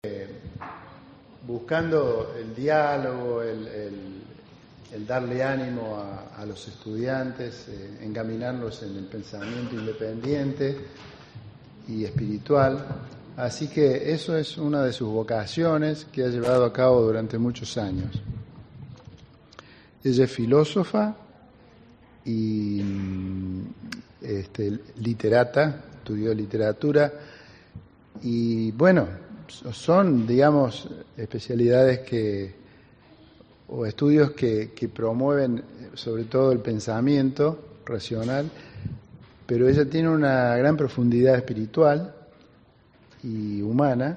buscando el diálogo, el darle ánimo a los estudiantes, encaminarlos en el pensamiento independiente y espiritual. Así que eso es una de sus vocaciones que ha llevado a cabo durante muchos años. Ella es filósofa y literata, estudió literatura y bueno, son, digamos, especialidades o estudios que promueven sobre todo el pensamiento racional, pero ella tiene una gran profundidad espiritual y humana.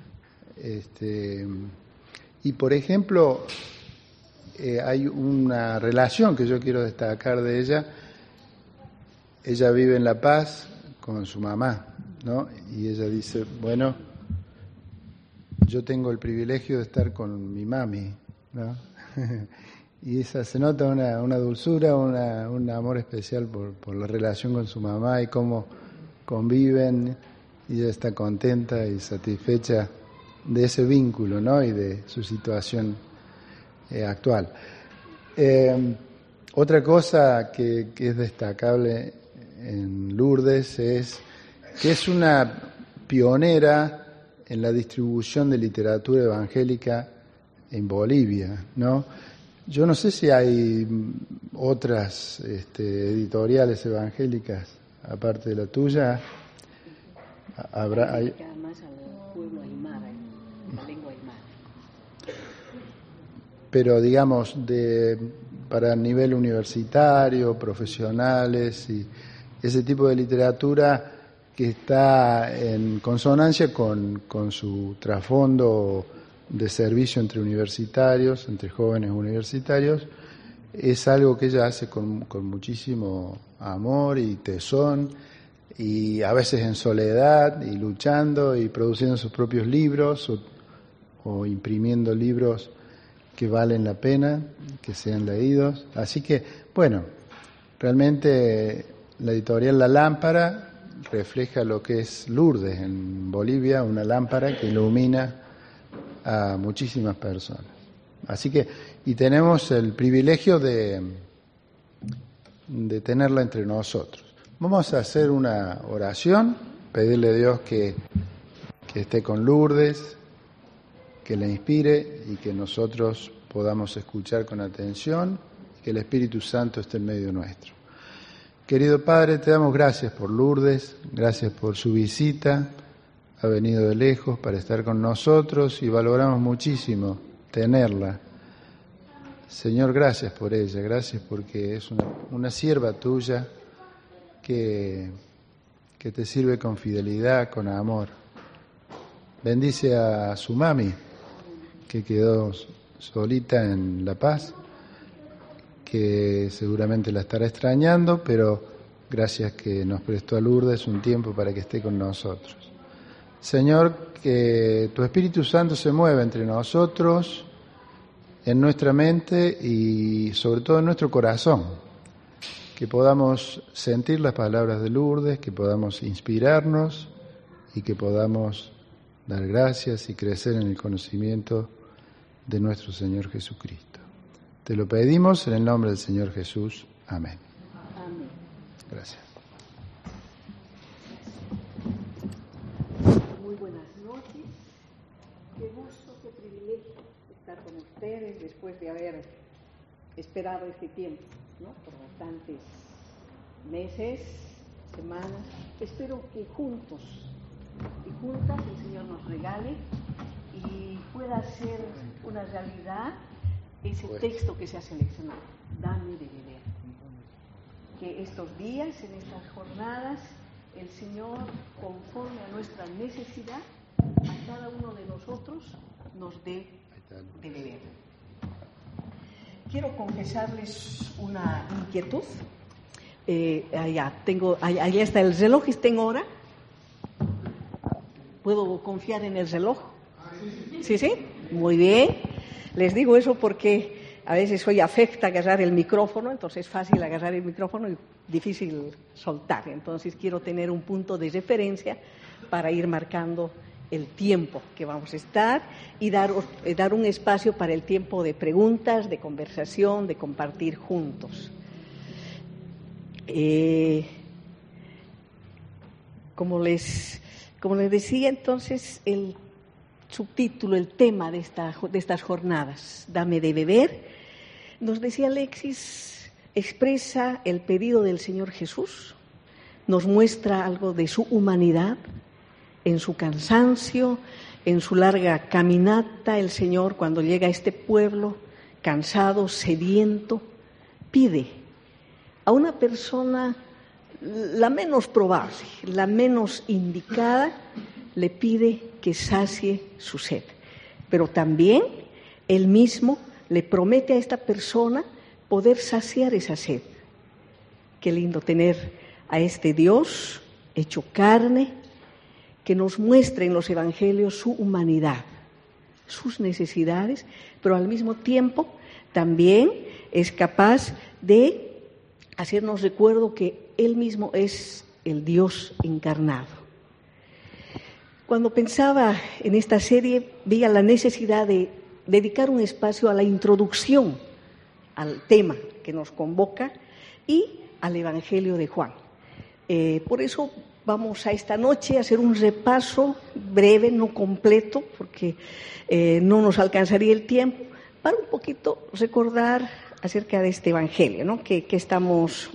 Y por ejemplo, hay una relación que yo quiero destacar de ella. Ella vive en La Paz con su mamá, ¿no? Y ella dice, bueno, yo tengo el privilegio de estar con mi mami, ¿no? Y se nota una dulzura, un amor especial por la relación con su mamá y cómo conviven, y ella está contenta y satisfecha de ese vínculo, ¿no? Y de su situación actual. Otra cosa que es destacable en Lourdes es que es una pionera en la distribución de literatura evangélica en Bolivia, ¿no? Yo no sé si hay otras editoriales evangélicas aparte de la tuya. Hay más al pueblo aymara, la lengua aymara. Pero digamos para nivel universitario, profesionales y ese tipo de literatura que está en consonancia con su trasfondo de servicio entre universitarios, entre jóvenes universitarios, es algo que ella hace con muchísimo amor y tesón, y a veces en soledad, y luchando y produciendo sus propios libros o imprimiendo libros que valen la pena, que sean leídos. Así que, bueno, realmente la editorial La Lámpara refleja lo que es Lourdes en Bolivia, una lámpara que ilumina a muchísimas personas. Así que, y tenemos el privilegio de tenerla entre nosotros. Vamos a hacer una oración, pedirle a Dios que esté con Lourdes, que la inspire y que nosotros podamos escuchar con atención, y que el Espíritu Santo esté en medio nuestro. Querido Padre, te damos gracias por Lourdes, gracias por su visita, ha venido de lejos para estar con nosotros y valoramos muchísimo tenerla. Señor, gracias por ella, gracias porque es una sierva tuya que te sirve con fidelidad, con amor. Bendice a su mami, que quedó solita en La Paz, que seguramente la estará extrañando, pero gracias que nos prestó a Lourdes un tiempo para que esté con nosotros. Señor, que tu Espíritu Santo se mueva entre nosotros, en nuestra mente y sobre todo en nuestro corazón, que podamos sentir las palabras de Lourdes, que podamos inspirarnos y que podamos dar gracias y crecer en el conocimiento de nuestro Señor Jesucristo. Te lo pedimos en el nombre del Señor Jesús. Amén. Amén. Gracias. Muy buenas noches. Qué gusto, qué privilegio estar con ustedes después de haber esperado este tiempo, ¿no? Por bastantes meses, semanas. Espero que juntos y juntas el Señor nos regale y pueda ser una realidad ese texto que se ha seleccionado, dame de beber. Que estos días, en estas jornadas, el Señor, conforme a nuestra necesidad, a cada uno de nosotros nos dé de beber. Quiero confesarles una inquietud. Allá está el reloj, ¿tengo hora? ¿Puedo confiar en el reloj? ¿Sí? Muy bien. Les digo eso porque a veces soy afecta a agarrar el micrófono, entonces es fácil agarrar el micrófono y difícil soltar. Entonces quiero tener un punto de referencia para ir marcando el tiempo que vamos a estar y dar un espacio para el tiempo de preguntas, de conversación, de compartir juntos. Como les decía, entonces, el subtítulo, el tema de estas jornadas, Dame de beber, nos decía Alexis, expresa el pedido del Señor Jesús, nos muestra algo de su humanidad, en su cansancio, en su larga caminata. El Señor, cuando llega a este pueblo, cansado, sediento, pide a una persona la menos probable, la menos indicada, le pide que sacie su sed. Pero también Él mismo le promete a esta persona poder saciar esa sed. Qué lindo tener a este Dios hecho carne, que nos muestra en los evangelios su humanidad, sus necesidades, pero al mismo tiempo también es capaz de hacernos recuerdo que Él mismo es el Dios encarnado. Cuando pensaba en esta serie, veía la necesidad de dedicar un espacio a la introducción al tema que nos convoca y al Evangelio de Juan. Por eso vamos a esta noche a hacer un repaso breve, no completo, porque no nos alcanzaría el tiempo, para un poquito recordar acerca de este Evangelio, ¿no?, que estamos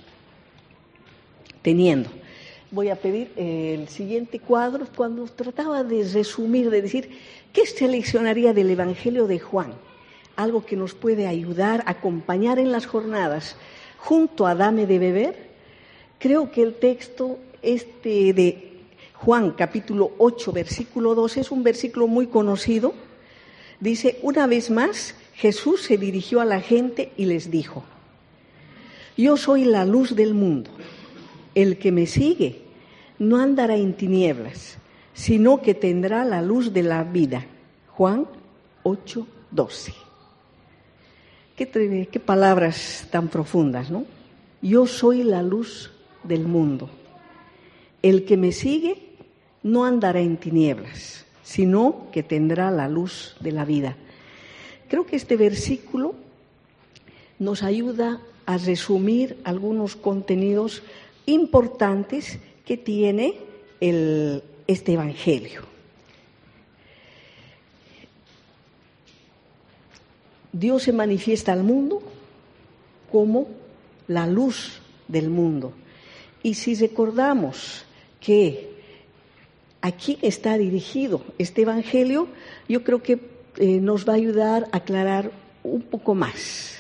teniendo. Voy a pedir el siguiente cuadro. Cuando trataba de resumir, de decir, ¿qué seleccionaría del Evangelio de Juan? Algo que nos puede ayudar a acompañar en las jornadas junto a Dame de beber. Creo que el texto de Juan, capítulo 8, versículo 2, es un versículo muy conocido. Dice, una vez más, Jesús se dirigió a la gente y les dijo, yo soy la luz del mundo. El que me sigue no andará en tinieblas, sino que tendrá la luz de la vida. Juan 8, 12. Qué palabras tan profundas, ¿no? Yo soy la luz del mundo. El que me sigue no andará en tinieblas, sino que tendrá la luz de la vida. Creo que este versículo nos ayuda a resumir algunos contenidos importantes que tiene este Evangelio. Dios se manifiesta al mundo como la luz del mundo. Y si recordamos que a quién está dirigido este Evangelio, yo creo que nos va a ayudar a aclarar un poco más.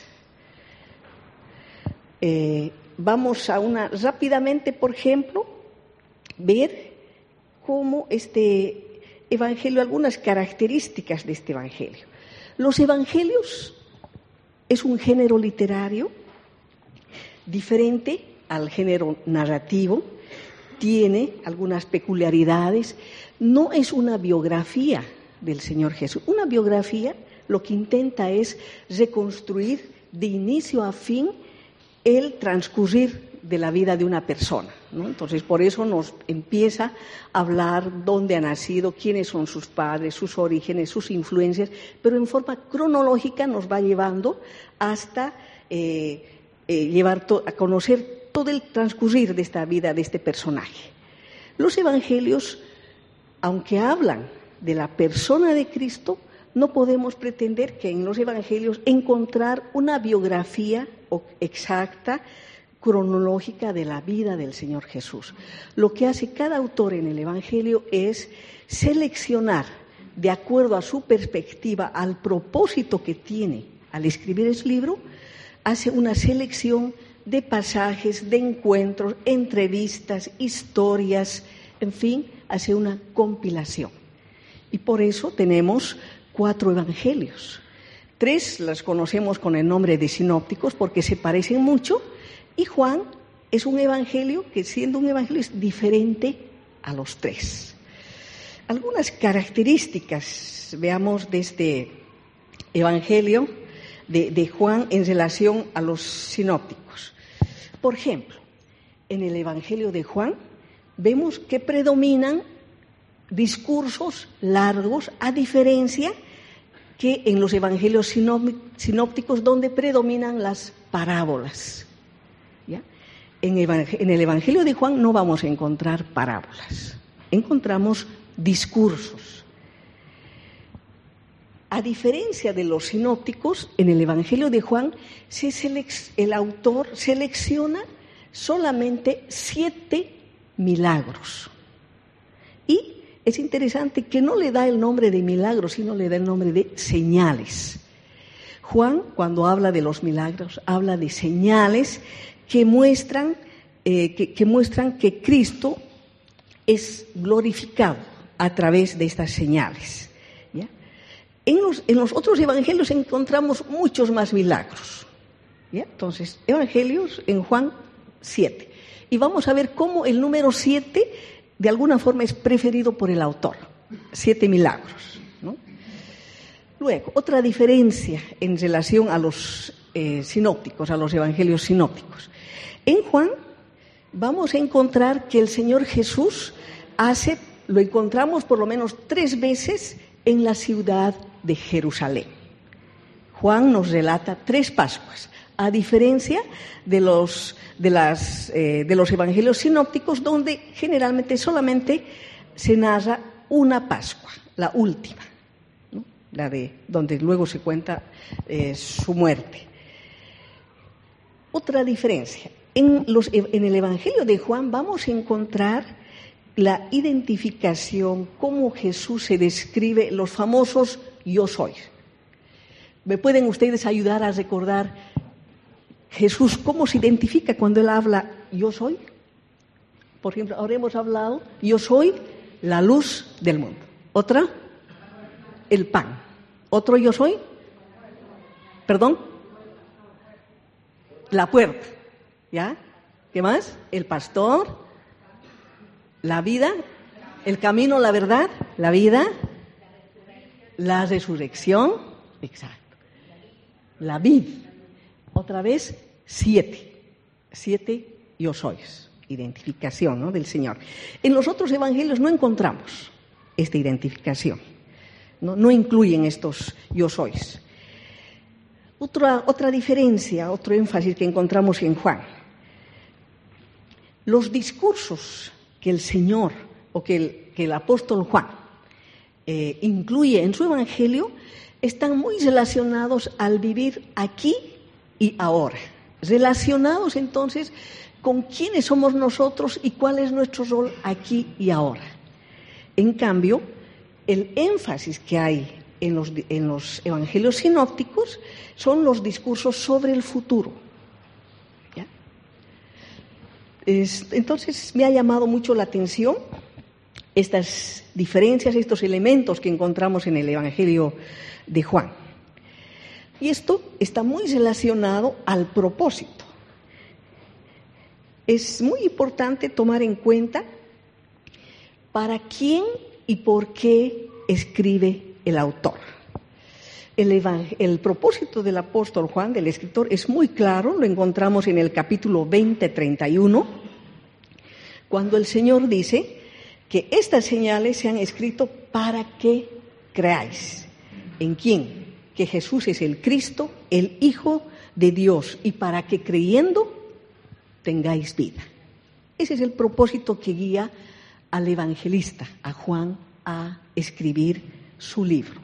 Vamos a rápidamente, por ejemplo, ver cómo este Evangelio, algunas características de este Evangelio. Los Evangelios es un género literario diferente al género narrativo, tiene algunas peculiaridades, no es una biografía del Señor Jesús. Una biografía lo que intenta es reconstruir de inicio a fin el transcurrir de la vida de una persona, ¿no? Entonces, por eso nos empieza a hablar dónde ha nacido, quiénes son sus padres, sus orígenes, sus influencias, pero en forma cronológica nos va llevando hasta llevar a conocer todo el transcurrir de esta vida de este personaje. Los evangelios, aunque hablan de la persona de Cristo, no podemos pretender que en los evangelios encontrar una biografía exacta, cronológica de la vida del Señor Jesús. Lo que hace cada autor en el evangelio es seleccionar, de acuerdo a su perspectiva, al propósito que tiene al escribir el libro, hace una selección de pasajes, de encuentros, entrevistas, historias, en fin, hace una compilación. Y por eso tenemos 4 evangelios. 3 las conocemos con el nombre de sinópticos porque se parecen mucho, y Juan es un evangelio que, siendo un evangelio, es diferente a los 3. Algunas características, veamos, de este evangelio de Juan en relación a los sinópticos. Por ejemplo, en el evangelio de Juan vemos que predominan discursos largos, a diferencia que en los evangelios sinópticos, donde predominan las parábolas. ¿Ya? En el evangelio de Juan no vamos a encontrar parábolas, encontramos discursos. A diferencia de los sinópticos, en el evangelio de Juan el autor selecciona solamente 7 milagros. Y es interesante que no le da el nombre de milagros, sino le da el nombre de señales. Juan, cuando habla de los milagros, habla de señales que muestran que Cristo es glorificado a través de estas señales. ¿Ya? En los otros evangelios encontramos muchos más milagros. ¿Ya? Entonces, evangelios en Juan 7. Y vamos a ver cómo el número 7 de alguna forma es preferido por el autor. 7 milagros, ¿no? Luego, otra diferencia en relación a los sinópticos, a los evangelios sinópticos. En Juan vamos a encontrar que el Señor Jesús lo encontramos por lo menos 3 veces en la ciudad de Jerusalén. Juan nos relata 3 Pascuas, a diferencia de los evangelios sinópticos, donde generalmente solamente se narra una Pascua, la última, ¿no? La de donde luego se cuenta su muerte. Otra diferencia, en el evangelio de Juan vamos a encontrar la identificación, cómo Jesús se describe, los famosos yo soy. ¿Me pueden ustedes ayudar a recordar Jesús cómo se identifica cuando Él habla yo soy? Por ejemplo, ahora hemos hablado yo soy la luz del mundo. Otra, el pan. Otro yo soy, perdón, la puerta. ¿Ya? ¿Qué más? El pastor, la vida, el camino, la verdad, la vida, la resurrección, exacto, la vid. Otra vez, 7 yo sois, identificación, ¿no?, del Señor. En los otros evangelios no encontramos esta identificación, no incluyen estos yo sois. Otra diferencia, otro énfasis que encontramos en Juan. Los discursos que el Señor o que el apóstol Juan incluye en su evangelio están muy relacionados al vivir aquí y ahora. Relacionados entonces con quiénes somos nosotros y cuál es nuestro rol aquí y ahora. En cambio, el énfasis que hay en los evangelios sinópticos son los discursos sobre el futuro. ¿Ya? Entonces me ha llamado mucho la atención estas diferencias, estos elementos que encontramos en el evangelio de Juan. Y esto está muy relacionado al propósito. Es muy importante tomar en cuenta para quién y por qué escribe el autor. El propósito del apóstol Juan, del escritor, es muy claro, lo encontramos en el capítulo 20, 31, cuando el Señor dice que estas señales se han escrito para que creáis. ¿En quién? Que Jesús es el Cristo, el Hijo de Dios, y para que creyendo tengáis vida. Ese es el propósito que guía al evangelista, a Juan, a escribir su libro.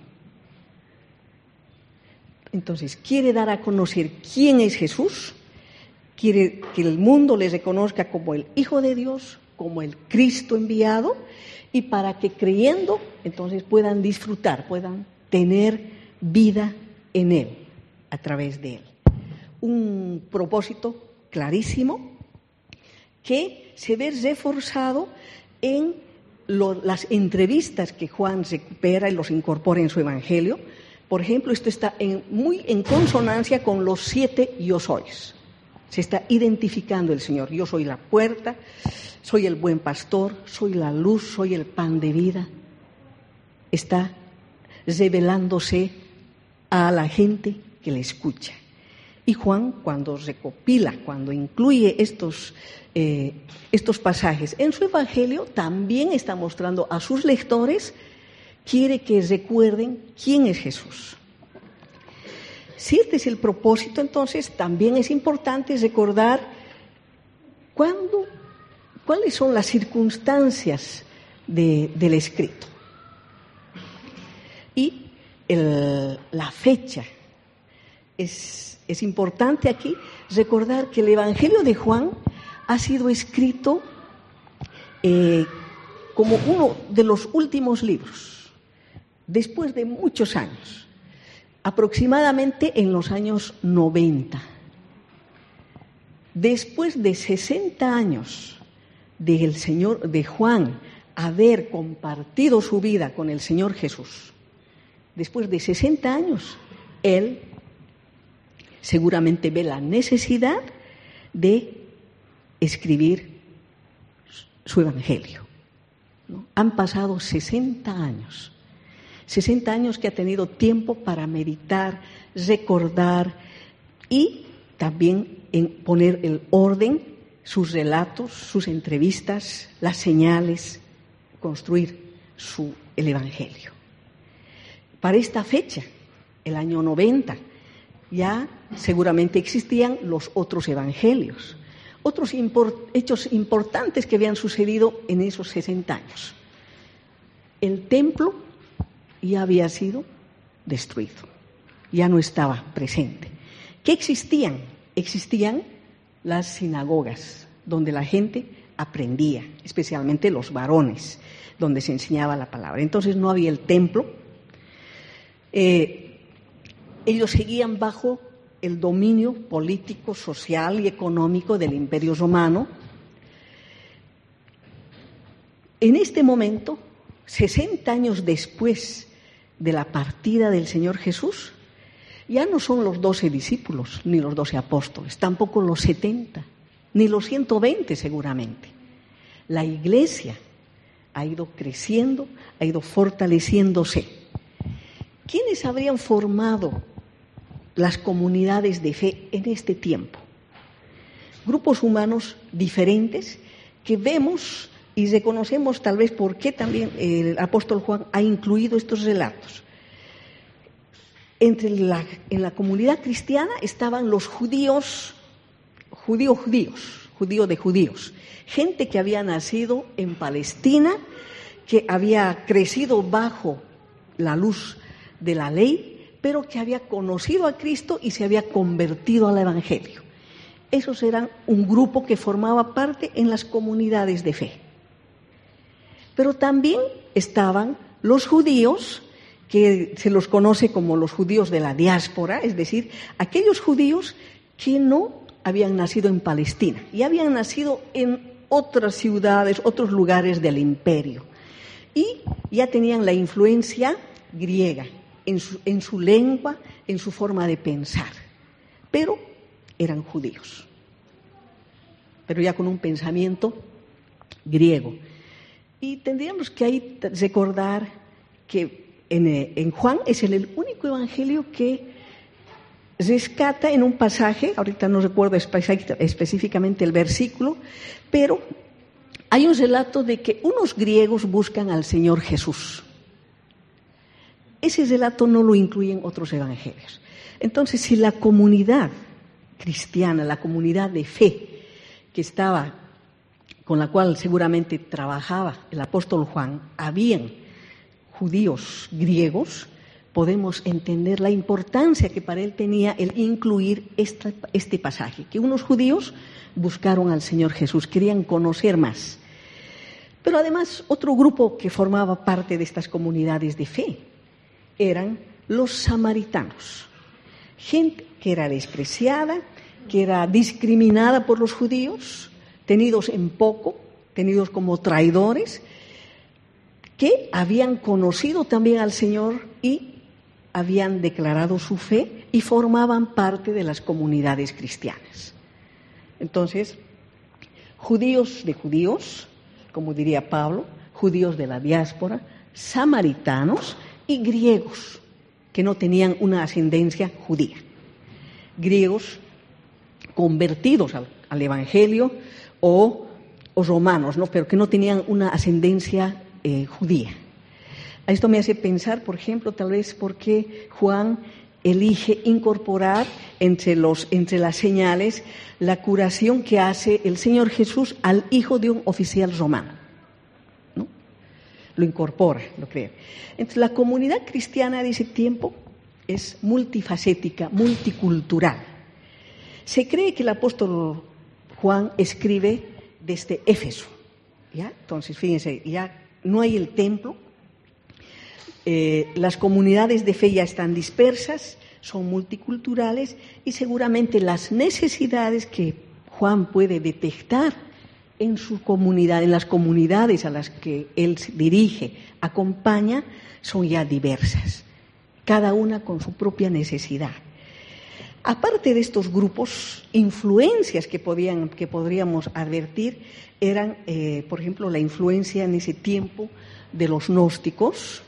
Entonces, quiere dar a conocer quién es Jesús, quiere que el mundo le reconozca como el Hijo de Dios, como el Cristo enviado, y para que creyendo, entonces puedan disfrutar, puedan tener vida en Él, a través de Él. Un propósito clarísimo que se ve reforzado en las entrevistas que Juan recupera y los incorpora en su evangelio. Por ejemplo, esto está muy en consonancia con los 7 yo sois. Se está identificando el Señor. Yo soy la puerta, soy el buen pastor, soy la luz, soy el pan de vida. Está revelándose a la gente que le escucha. Y Juan, cuando recopila, cuando incluye estos pasajes en su Evangelio, también está mostrando a sus lectores, quiere que recuerden quién es Jesús. Si este es el propósito, entonces también es importante recordar cuáles son las circunstancias del escrito. Y la fecha. Es importante aquí recordar que el Evangelio de Juan ha sido escrito como uno de los últimos libros, después de muchos años, aproximadamente en los años 90. Después de 60 años de Juan haber compartido su vida con el Señor Jesús, después de 60 años, él seguramente ve la necesidad de escribir su Evangelio, ¿no? Han pasado 60 años que ha tenido tiempo para meditar, recordar y también en poner el orden, sus relatos, sus entrevistas, las señales, construir el Evangelio. Para esta fecha, el año 90, ya seguramente existían los otros evangelios, otros hechos importantes que habían sucedido en esos 60 años. El templo ya había sido destruido, ya no estaba presente. ¿Qué existían? Existían las sinagogas, donde la gente aprendía, especialmente los varones, donde se enseñaba la palabra. Entonces no había el templo. Ellos seguían bajo el dominio político, social y económico del Imperio Romano. En este momento, 60 años después de la partida del Señor Jesús, ya no son los 12 discípulos, ni los 12 apóstoles, tampoco los 70, ni los 120 seguramente. La Iglesia ha ido creciendo, ha ido fortaleciéndose. ¿Quiénes habrían formado las comunidades de fe en este tiempo? Grupos humanos diferentes que vemos y reconocemos tal vez por qué también el apóstol Juan ha incluido estos relatos. En la comunidad cristiana estaban los judíos de judíos, gente que había nacido en Palestina, que había crecido bajo la luz de la ley, pero que había conocido a Cristo y se había convertido al Evangelio. Esos eran un grupo que formaba parte en las comunidades de fe. Pero también estaban los judíos, que se los conoce como los judíos de la diáspora, es decir, aquellos judíos que no habían nacido en Palestina y habían nacido en otras ciudades, otros lugares del imperio, y ya tenían la influencia griega en su lengua, en su forma de pensar, pero eran judíos, pero ya con un pensamiento griego. Y tendríamos que ahí recordar que en Juan es el único evangelio que rescata en un pasaje, ahorita no recuerdo específicamente el versículo, pero hay un relato de que unos griegos buscan al Señor Jesús. Ese relato no lo incluyen otros evangelios. Entonces, si la comunidad cristiana, la comunidad de fe que estaba, con la cual seguramente trabajaba el apóstol Juan, habían judíos griegos, podemos entender la importancia que para él tenía el incluir este pasaje, que unos judíos buscaron al Señor Jesús, querían conocer más. Pero además otro grupo que formaba parte de estas comunidades de fe eran los samaritanos, gente que era despreciada, que era discriminada por los judíos, tenidos en poco, tenidos como traidores, que habían conocido también al Señor y habían declarado su fe y formaban parte de las comunidades cristianas. Entonces, judíos de judíos, como diría Pablo, judíos de la diáspora, samaritanos y griegos que no tenían una ascendencia judía. griegos convertidos al Evangelio o romanos, ¿no? Pero que no tenían una ascendencia judía. Esto me hace pensar, por ejemplo, tal vez por qué Juan elige incorporar entre las señales la curación que hace el Señor Jesús al hijo de un oficial romano, ¿no? Lo incorpora, lo cree. Entonces, la comunidad cristiana de ese tiempo es multifacética, multicultural. Se cree que el apóstol Juan escribe desde Éfeso, ¿ya? Entonces, fíjense, ya no hay el templo, las comunidades de fe ya están dispersas, son multiculturales y seguramente las necesidades que Juan puede detectar en su comunidad, en las comunidades a las que él se dirige, acompaña, son ya diversas, cada una con su propia necesidad. Aparte de estos grupos, influencias que podríamos advertir eran, por ejemplo, la influencia en ese tiempo de los gnósticos,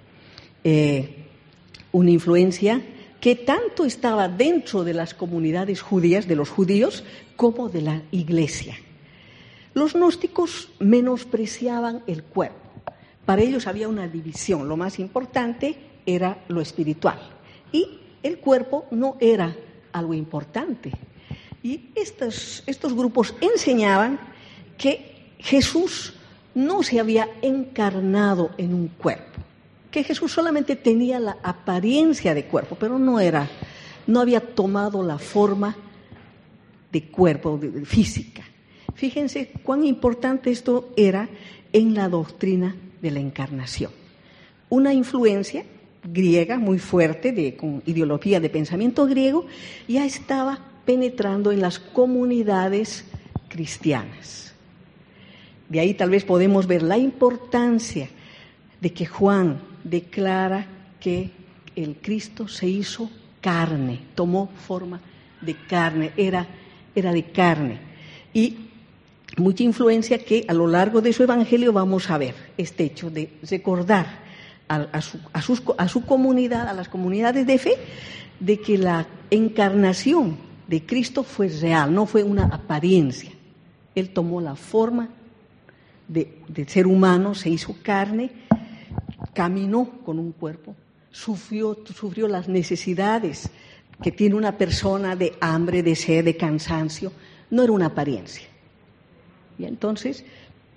una influencia que tanto estaba dentro de las comunidades judías, de los judíos, como de la Iglesia. Los gnósticos menospreciaban el cuerpo. Para ellos había una división. Lo más importante era lo espiritual. Y el cuerpo no era algo importante. Y estos grupos enseñaban que Jesús no se había encarnado en un cuerpo, que Jesús solamente tenía la apariencia de cuerpo, pero no había tomado la forma de cuerpo, de física. Fíjense cuán importante esto era en la doctrina de la encarnación. Una influencia griega muy fuerte, con ideología de pensamiento griego, ya estaba penetrando en las comunidades cristianas. De ahí tal vez podemos ver la importancia de que Juan declara que el Cristo se hizo carne, tomó forma de carne, era de carne. Y mucha influencia que a lo largo de su evangelio vamos a ver este hecho de recordar a su comunidad, a las comunidades de fe, de que la encarnación de Cristo fue real, no fue una apariencia. Él tomó la forma de ser humano, se hizo carne, caminó con un cuerpo, sufrió las necesidades que tiene una persona de hambre, de sed, de cansancio. No era una apariencia. Y entonces,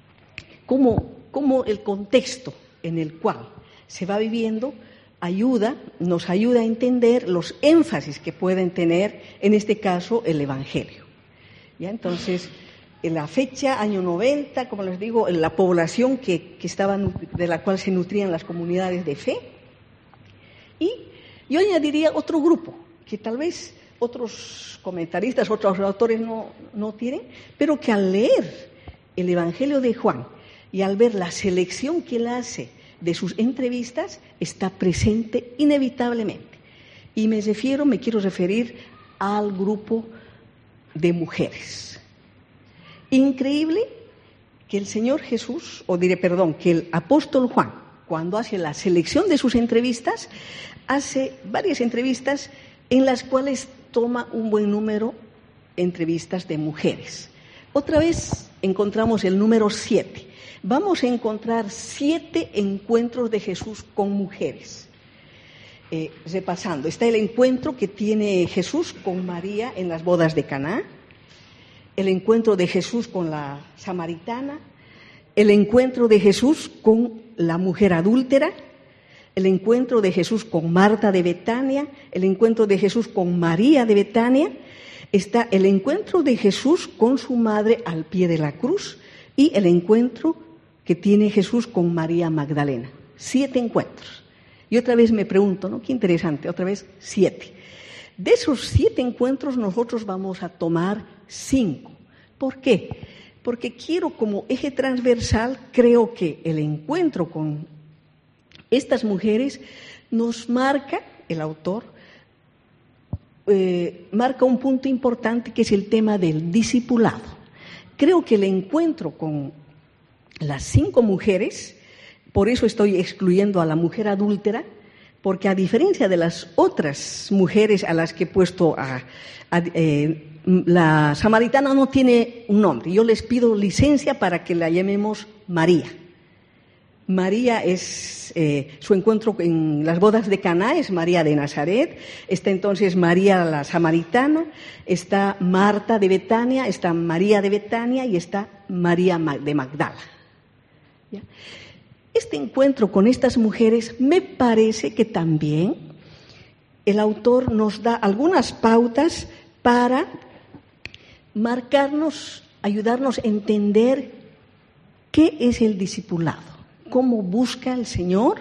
¿cómo el contexto en el cual se va viviendo nos ayuda a entender los énfasis que pueden tener, en este caso, el Evangelio? ¿Ya? Entonces, en la fecha, año 90, como les digo, en la población de la cual se nutrían las comunidades de fe. Y yo añadiría otro grupo, que tal vez otros comentaristas, otros autores no tienen, pero que al leer el Evangelio de Juan y al ver la selección que él hace de sus entrevistas, está presente inevitablemente. Y me quiero referir al grupo de mujeres. Increíble que el Señor Jesús, que el apóstol Juan, cuando hace la selección de sus entrevistas, hace varias entrevistas en las cuales toma un buen número de entrevistas de mujeres. Otra vez encontramos el número 7. Vamos a encontrar 7 encuentros de Jesús con mujeres. Repasando, está el encuentro que tiene Jesús con María en las bodas de Caná, el encuentro de Jesús con la samaritana, el encuentro de Jesús con la mujer adúltera, el encuentro de Jesús con Marta de Betania, el encuentro de Jesús con María de Betania, está el encuentro de Jesús con su madre al pie de la cruz y el encuentro que tiene Jesús con María Magdalena. 7 encuentros. Y otra vez me pregunto, ¿no? Qué interesante, otra vez 7. De esos 7 encuentros nosotros vamos a tomar 5. ¿Por qué? Porque quiero, como eje transversal, creo que el encuentro con estas mujeres nos marca, el autor, marca un punto importante que es el tema del discipulado. Creo que el encuentro con las 5 mujeres, por eso estoy excluyendo a la mujer adúltera, porque a diferencia de las otras mujeres a las que he puesto la samaritana no tiene un nombre. Yo les pido licencia para que la llamemos María. María es su encuentro en las bodas de Caná, es María de Nazaret. Está entonces María la samaritana, está Marta de Betania, está María de Betania y está María de Magdala. ¿Ya? Este encuentro con estas mujeres me parece que también el autor nos da algunas pautas para marcarnos, ayudarnos a entender qué es el discipulado, cómo busca el Señor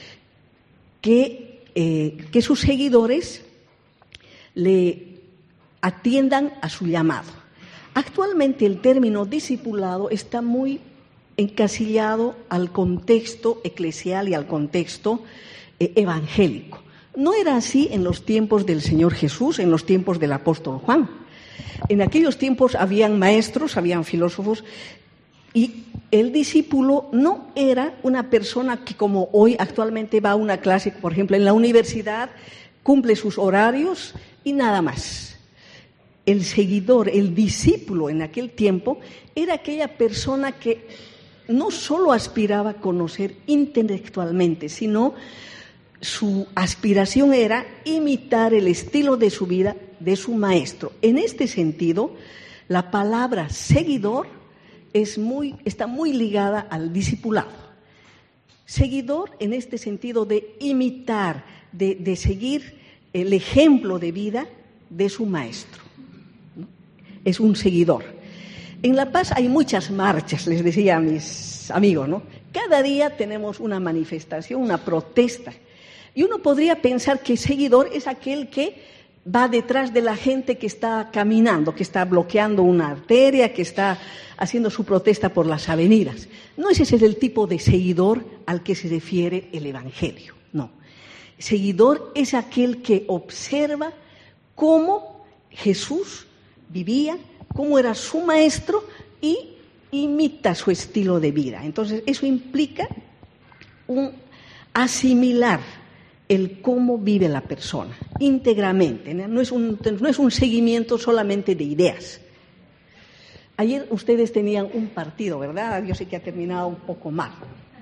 que sus seguidores le atiendan a su llamado. Actualmente el término discipulado está muy encasillado al contexto eclesial y al contexto evangélico. No era así en los tiempos del Señor Jesús, en los tiempos del apóstol Juan. En aquellos tiempos habían maestros, habían filósofos, y el discípulo no era una persona que como hoy actualmente va a una clase, por ejemplo, en la universidad, cumple sus horarios y nada más. El seguidor, el discípulo en aquel tiempo, era aquella persona que no solo aspiraba a conocer intelectualmente, sino su aspiración era imitar el estilo de su vida de su maestro. En este sentido, la palabra seguidor está muy ligada al discipulado. Seguidor en este sentido de imitar, de seguir el ejemplo de vida de su maestro, ¿no? Es un seguidor. En La Paz hay muchas marchas, les decía a mis amigos, ¿no? Cada día tenemos una manifestación, una protesta. Y uno podría pensar que seguidor es aquel que va detrás de la gente que está caminando, que está bloqueando una arteria, que está haciendo su protesta por las avenidas. No ese es el tipo de seguidor al que se refiere el Evangelio, no. Seguidor es aquel que observa cómo Jesús vivía, cómo era su maestro y imita su estilo de vida. Entonces, eso implica un asimilar el cómo vive la persona, íntegramente. No es un seguimiento solamente de ideas. Ayer ustedes tenían un partido, ¿verdad? Yo sé que ha terminado un poco mal.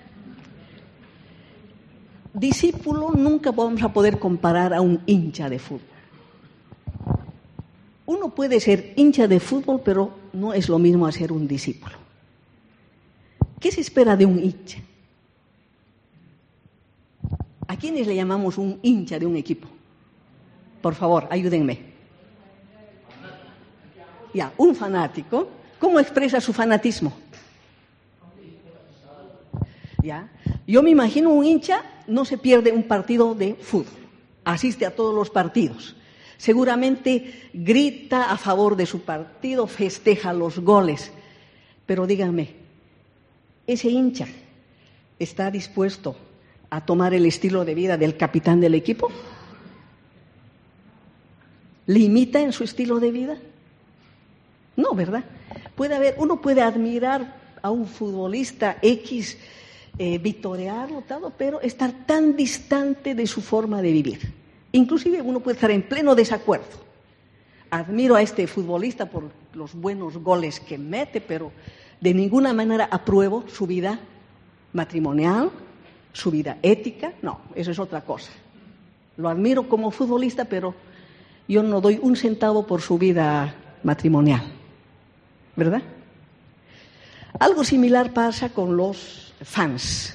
Discípulo nunca vamos a poder comparar a un hincha de fútbol. Uno puede ser hincha de fútbol, pero no es lo mismo a ser un discípulo. ¿Qué se espera de un hincha? ¿A quiénes le llamamos un hincha de un equipo? Por favor, ayúdenme. Ya, un fanático. ¿Cómo expresa su fanatismo? Ya. Yo me imagino un hincha no se pierde un partido de fútbol. Asiste a todos los partidos. Seguramente grita a favor de su partido, festeja los goles. Pero díganme, ¿ese hincha está dispuesto a tomar el estilo de vida del capitán del equipo? ¿Le imita en su estilo de vida? No, ¿verdad? Uno puede admirar a un futbolista X, vitorearlo, pero estar tan distante de su forma de vivir. Inclusive uno puede estar en pleno desacuerdo. Admiro a este futbolista por los buenos goles que mete, pero de ninguna manera apruebo su vida matrimonial, su vida ética. No, eso es otra cosa. Lo admiro como futbolista, pero yo no doy un centavo por su vida matrimonial. ¿Verdad? Algo similar pasa con los fans.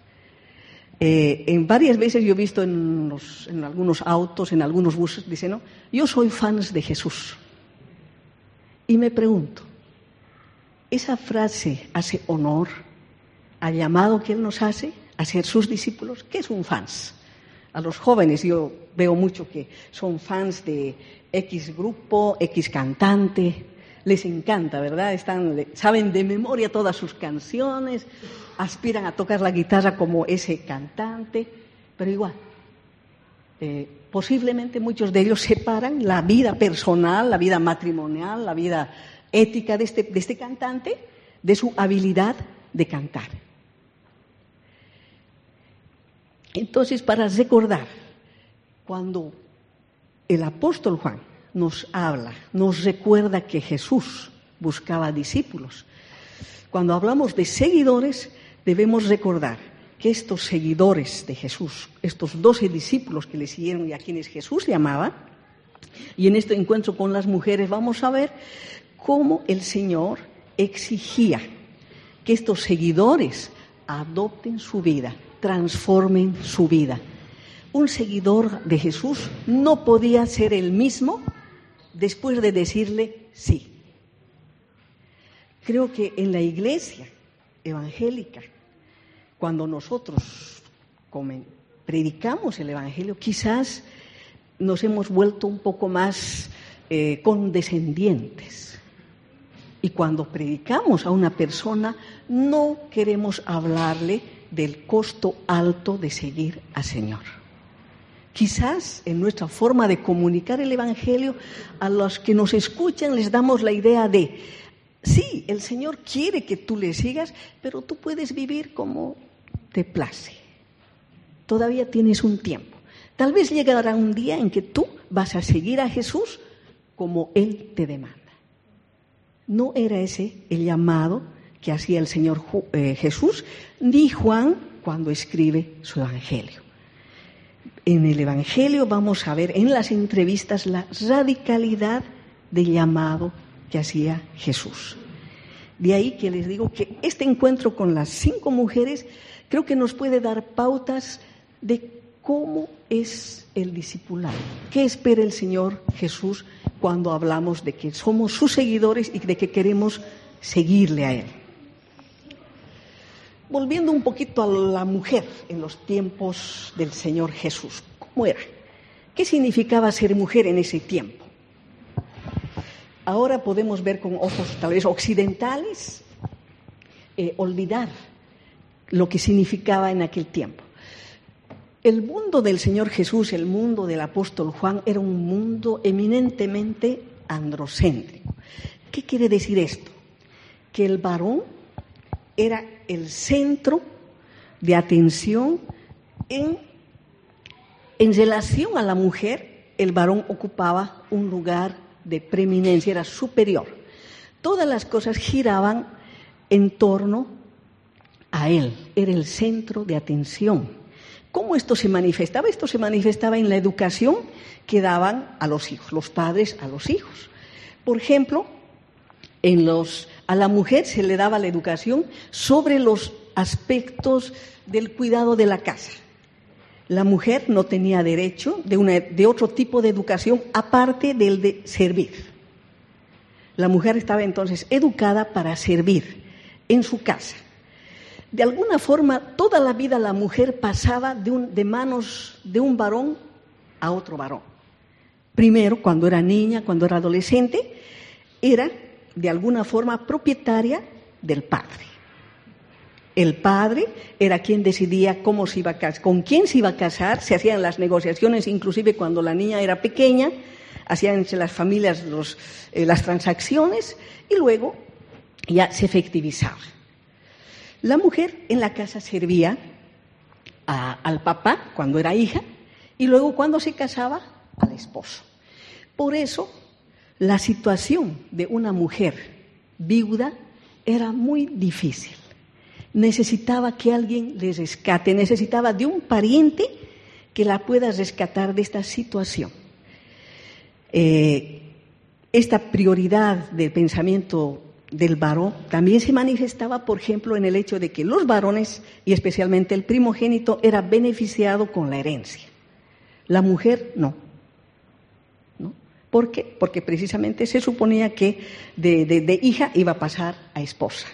En varias veces yo he visto en algunos autos, en algunos buses, dicen, ¿no? Yo soy fans de Jesús. Y me pregunto, ¿esa frase hace honor al llamado que Él nos hace a ser sus discípulos? ¿Qué es un fans? A los jóvenes yo veo mucho que son fans de X grupo, X cantante. Les encanta, ¿verdad? Saben de memoria todas sus canciones, aspiran a tocar la guitarra como ese cantante, pero igual, posiblemente muchos de ellos separan la vida personal, la vida matrimonial, la vida ética de este cantante, de su habilidad de cantar. Entonces, para recordar, cuando el apóstol Juan nos habla, nos recuerda que Jesús buscaba discípulos. Cuando hablamos de seguidores, debemos recordar que estos seguidores de Jesús, estos 12 discípulos que le siguieron y a quienes Jesús llamaba, y en este encuentro con las mujeres vamos a ver cómo el Señor exigía que estos seguidores adopten su vida, transformen su vida. Un seguidor de Jesús no podía ser el mismo después de decirle sí. Creo que en la iglesia evangélica, cuando nosotros predicamos el Evangelio, quizás nos hemos vuelto un poco más condescendientes. Y cuando predicamos a una persona, no queremos hablarle del costo alto de seguir al Señor. Quizás en nuestra forma de comunicar el Evangelio, a los que nos escuchan les damos la idea de, sí, el Señor quiere que tú le sigas, pero tú puedes vivir como te place. Todavía tienes un tiempo. Tal vez llegará un día en que tú vas a seguir a Jesús como Él te demanda. No era ese el llamado que hacía el Señor Jesús, ni Juan cuando escribe su Evangelio. En el Evangelio vamos a ver en las entrevistas la radicalidad del llamado que hacía Jesús. De ahí que les digo que este encuentro con las 5 mujeres creo que nos puede dar pautas de cómo es el discipulado, qué espera el Señor Jesús cuando hablamos de que somos sus seguidores y de que queremos seguirle a Él. Volviendo un poquito a la mujer en los tiempos del Señor Jesús, ¿cómo era? ¿Qué significaba ser mujer en ese tiempo? Ahora podemos ver con ojos tal vez occidentales, olvidar lo que significaba en aquel tiempo. El mundo del Señor Jesús, el mundo del apóstol Juan, era un mundo eminentemente androcéntrico. ¿Qué quiere decir esto? Que el varón era el centro de atención en relación a la mujer. El varón ocupaba un lugar de preeminencia, era superior. Todas las cosas giraban en torno a él, era el centro de atención. ¿Cómo esto se manifestaba? Esto se manifestaba en la educación que daban a los hijos, los padres a los hijos. Por ejemplo, a la mujer se le daba la educación sobre los aspectos del cuidado de la casa. La mujer no tenía derecho de otro tipo de educación aparte del de servir. La mujer estaba entonces educada para servir en su casa. De alguna forma, toda la vida la mujer pasaba de manos de un varón a otro varón. Primero, cuando era niña, cuando era adolescente, era de alguna forma propietaria del padre. El padre era quien decidía cómo se iba a casar, con quién se iba a casar, se hacían las negociaciones, inclusive cuando la niña era pequeña, hacían entre las familias las transacciones y luego ya se efectivizaba. La mujer en la casa servía al papá cuando era hija y luego cuando se casaba al esposo. Por eso la situación de una mujer viuda era muy difícil. Necesitaba que alguien le rescate, necesitaba de un pariente que la pueda rescatar de esta situación. Esta prioridad del pensamiento del varón también se manifestaba, por ejemplo, en el hecho de que los varones, y especialmente el primogénito, era beneficiado con la herencia. La mujer no. ¿Por qué? Porque precisamente se suponía que de hija iba a pasar a esposa.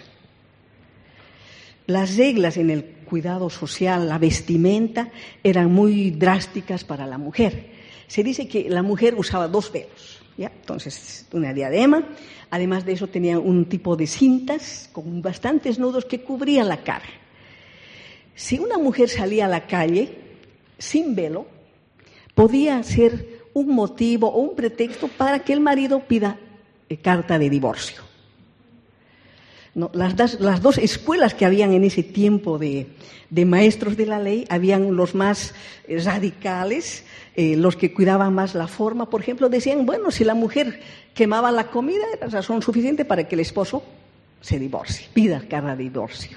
Las reglas en el cuidado social, la vestimenta, eran muy drásticas para la mujer. Se dice que la mujer usaba 2 velos, ¿ya? Entonces, una diadema, además de eso tenía un tipo de cintas con bastantes nudos que cubrían la cara. Si una mujer salía a la calle sin velo, podía ser un motivo o un pretexto para que el marido pida carta de divorcio. ¿no? Las dos escuelas que habían en ese tiempo de maestros de la ley, habían los más radicales, los que cuidaban más la forma. Por ejemplo, decían, bueno, si la mujer quemaba la comida, era razón suficiente para que el esposo se divorcie, pida carta de divorcio.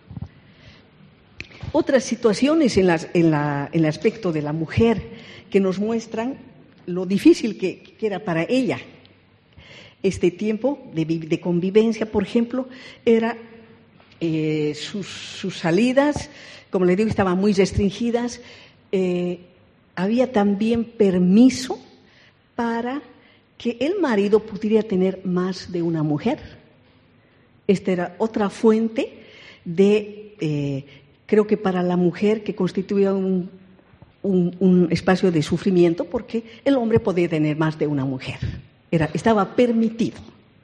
Otras situaciones en el aspecto de la mujer que nos muestran lo difícil que era para ella este tiempo de convivencia, por ejemplo, era sus salidas, como les digo, estaban muy restringidas. Había también permiso para que el marido pudiera tener más de una mujer. Esta era otra fuente de, creo que para la mujer, que constituía un espacio de sufrimiento, porque el hombre podía tener más de una mujer. Estaba permitido.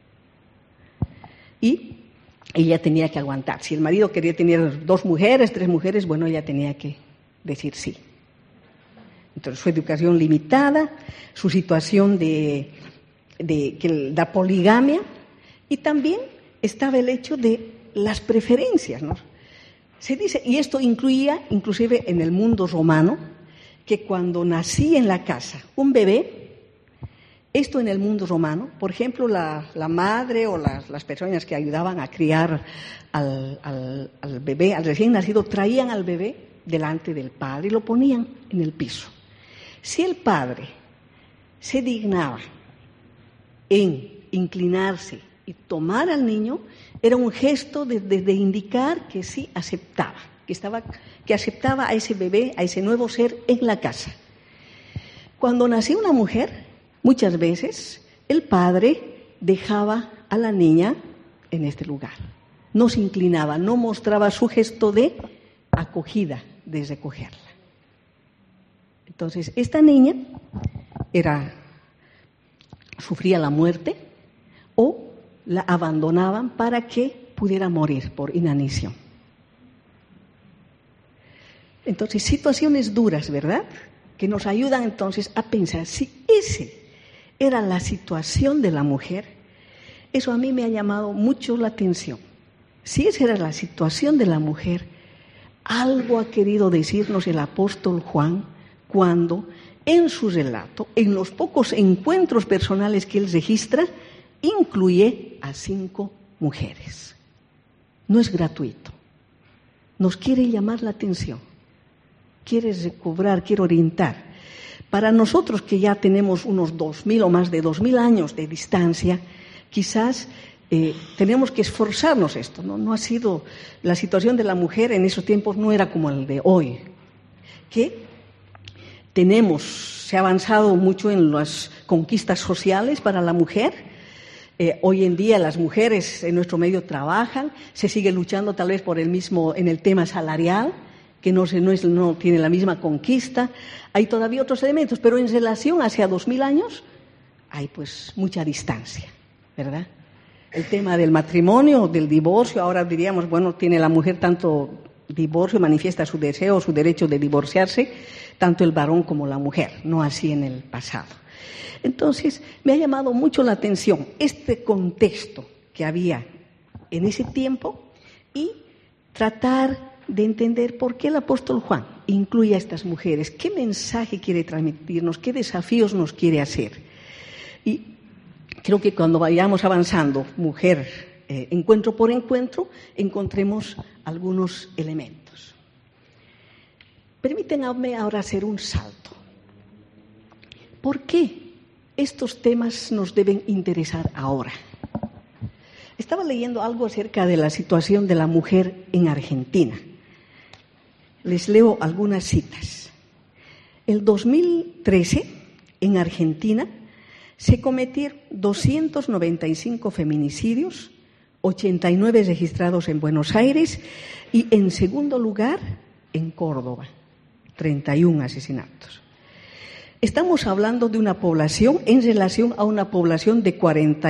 Y ella tenía que aguantar. Si el marido quería tener 2 mujeres, 3 mujeres, bueno, ella tenía que decir sí. Entonces, su educación limitada, su situación de la poligamia, y también estaba el hecho de las preferencias, ¿no? Se dice, y esto incluía, inclusive en el mundo romano, que cuando nacía en la casa un bebé, esto en el mundo romano, por ejemplo, la madre o las personas que ayudaban a criar al bebé, al recién nacido, traían al bebé delante del padre y lo ponían en el piso. Si el padre se dignaba en inclinarse y tomar al niño, era un gesto de indicar que sí aceptaba, que aceptaba a ese bebé, a ese nuevo ser en la casa. Cuando nacía una mujer, muchas veces el padre dejaba a la niña en este lugar. No se inclinaba, no mostraba su gesto de acogida, de recogerla. Entonces, esta niña sufría la muerte o la abandonaban para que pudiera morir por inanición. Entonces, situaciones duras, ¿verdad?, que nos ayudan entonces a pensar, si ese era la situación de la mujer, eso a mí me ha llamado mucho la atención. Si esa era la situación de la mujer, algo ha querido decirnos el apóstol Juan cuando en su relato, en los pocos encuentros personales que él registra, incluye a 5 mujeres. No es gratuito. Nos quiere llamar la atención. Quiere recobrar, quiere orientar. Para nosotros que ya tenemos unos 2000 o más de 2000 años de distancia, quizás tenemos que esforzarnos esto, ¿no? No ha sido, la situación de la mujer en esos tiempos no era como el de hoy. Que se ha avanzado mucho en las conquistas sociales para la mujer. Hoy en día las mujeres en nuestro medio trabajan, se sigue luchando tal vez en el tema salarial, que no tiene la misma conquista. Hay todavía otros elementos, pero en relación hacia 2000 años hay pues mucha distancia, ¿verdad? El tema del matrimonio, del divorcio, ahora diríamos, bueno, tiene la mujer tanto divorcio, manifiesta su deseo, su derecho de divorciarse, tanto el varón como la mujer, no así en el pasado. Entonces, me ha llamado mucho la atención este contexto que había en ese tiempo y tratar de entender por qué el apóstol Juan incluye a estas mujeres, qué mensaje quiere transmitirnos, qué desafíos nos quiere hacer. Y creo que cuando vayamos avanzando, encuentro por encuentro, encontremos algunos elementos. Permítanme ahora hacer un salto. ¿Por qué estos temas nos deben interesar ahora? Estaba leyendo algo acerca de la situación de la mujer en Argentina. Les leo algunas citas. El 2013, en Argentina, se cometieron 295 feminicidios, 89 registrados en Buenos Aires y, en segundo lugar, en Córdoba, 31 asesinatos. Estamos hablando de una población en relación a una población de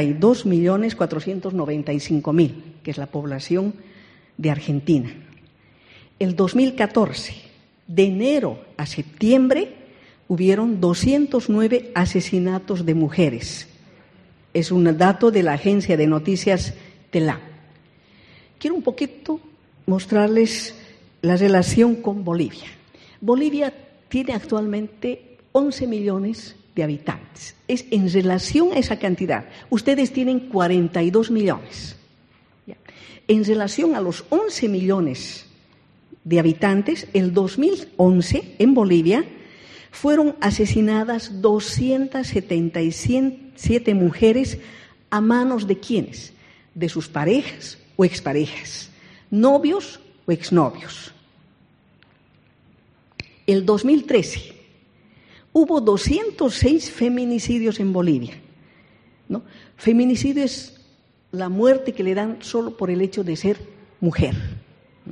42.495.000, que es la población de Argentina. El 2014, de enero a septiembre, hubieron 209 asesinatos de mujeres. Es un dato de la agencia de noticias TELA. quiero un poquito mostrarles la relación con Bolivia. Bolivia tiene actualmente 11 millones de habitantes. Es en relación a esa cantidad. Ustedes tienen 42 millones. En relación a los 11 millones de habitantes, el 2011 en Bolivia fueron asesinadas 277 mujeres a manos de ¿quiénes? De sus parejas o exparejas, novios o exnovios. El 2013 hubo 206 feminicidios en Bolivia, ¿no? Feminicidio es la muerte que le dan solo por el hecho de ser mujer, ¿no?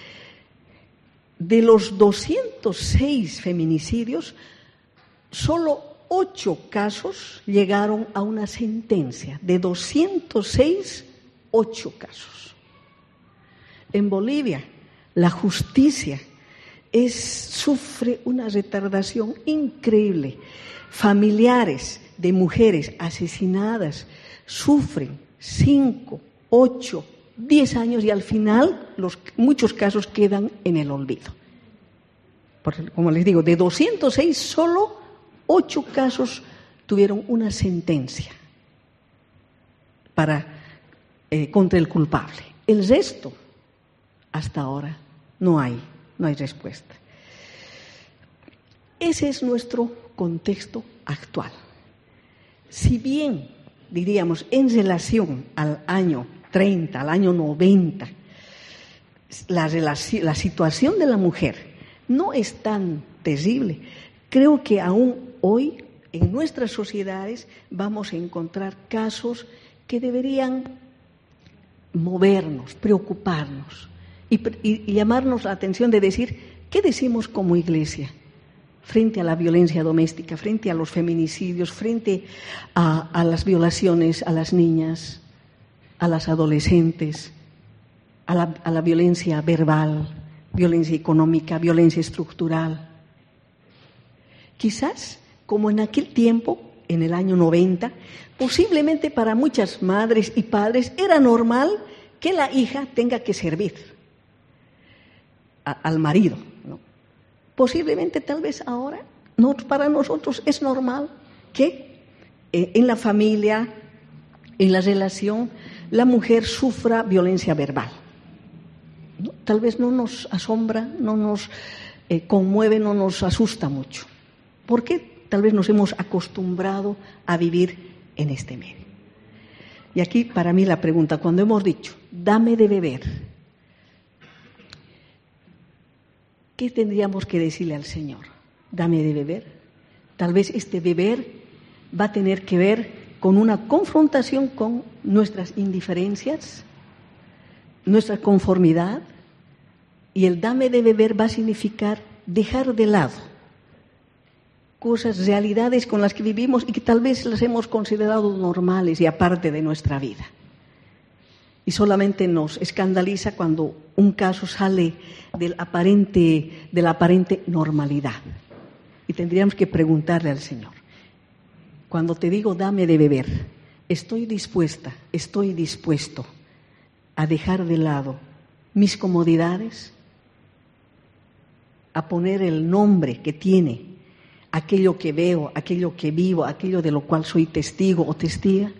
De los 206 feminicidios, solo 8 casos llegaron a una sentencia. De 206, 8 casos. En Bolivia, la justicia sufre una retardación increíble. Familiares de mujeres asesinadas sufren 5, 8, 10 años y al final muchos casos quedan en el olvido. Porque, como les digo, de 206 solo 8 casos tuvieron una sentencia contra el culpable. El resto, hasta ahora, no hay respuesta. Ese es nuestro contexto actual. Si bien, diríamos, en relación al año 30, al año 90, la situación de la mujer no es tan terrible, creo que aún hoy en nuestras sociedades vamos a encontrar casos que deberían movernos, preocuparnos y llamarnos la atención de decir, ¿qué decimos como iglesia frente a la violencia doméstica, frente a los feminicidios, frente a las violaciones a las niñas, a las adolescentes, a la violencia verbal, violencia económica, violencia estructural? Quizás, como en aquel tiempo, en el año 90, posiblemente para muchas madres y padres era normal que la hija tenga que servir al marido, ¿no? Posiblemente, tal vez ahora, para nosotros es normal que en la familia, en la relación, la mujer sufra violencia verbal, ¿no? Tal vez no nos asombra, no nos conmueve, no nos asusta mucho, porque tal vez nos hemos acostumbrado a vivir en este medio. Y aquí para mí la pregunta, cuando hemos dicho, dame de beber, ¿qué tendríamos que decirle al Señor? Dame de beber. Tal vez este beber va a tener que ver con una confrontación con nuestras indiferencias, nuestra conformidad, y el dame de beber va a significar dejar de lado cosas, realidades con las que vivimos y que tal vez las hemos considerado normales y aparte de nuestra vida. Y solamente nos escandaliza cuando un caso sale de la aparente normalidad. Y tendríamos que preguntarle al Señor, cuando te digo dame de beber, estoy dispuesto a dejar de lado mis comodidades, a poner el nombre que tiene aquello que veo, aquello que vivo, aquello de lo cual soy testigo o testiga.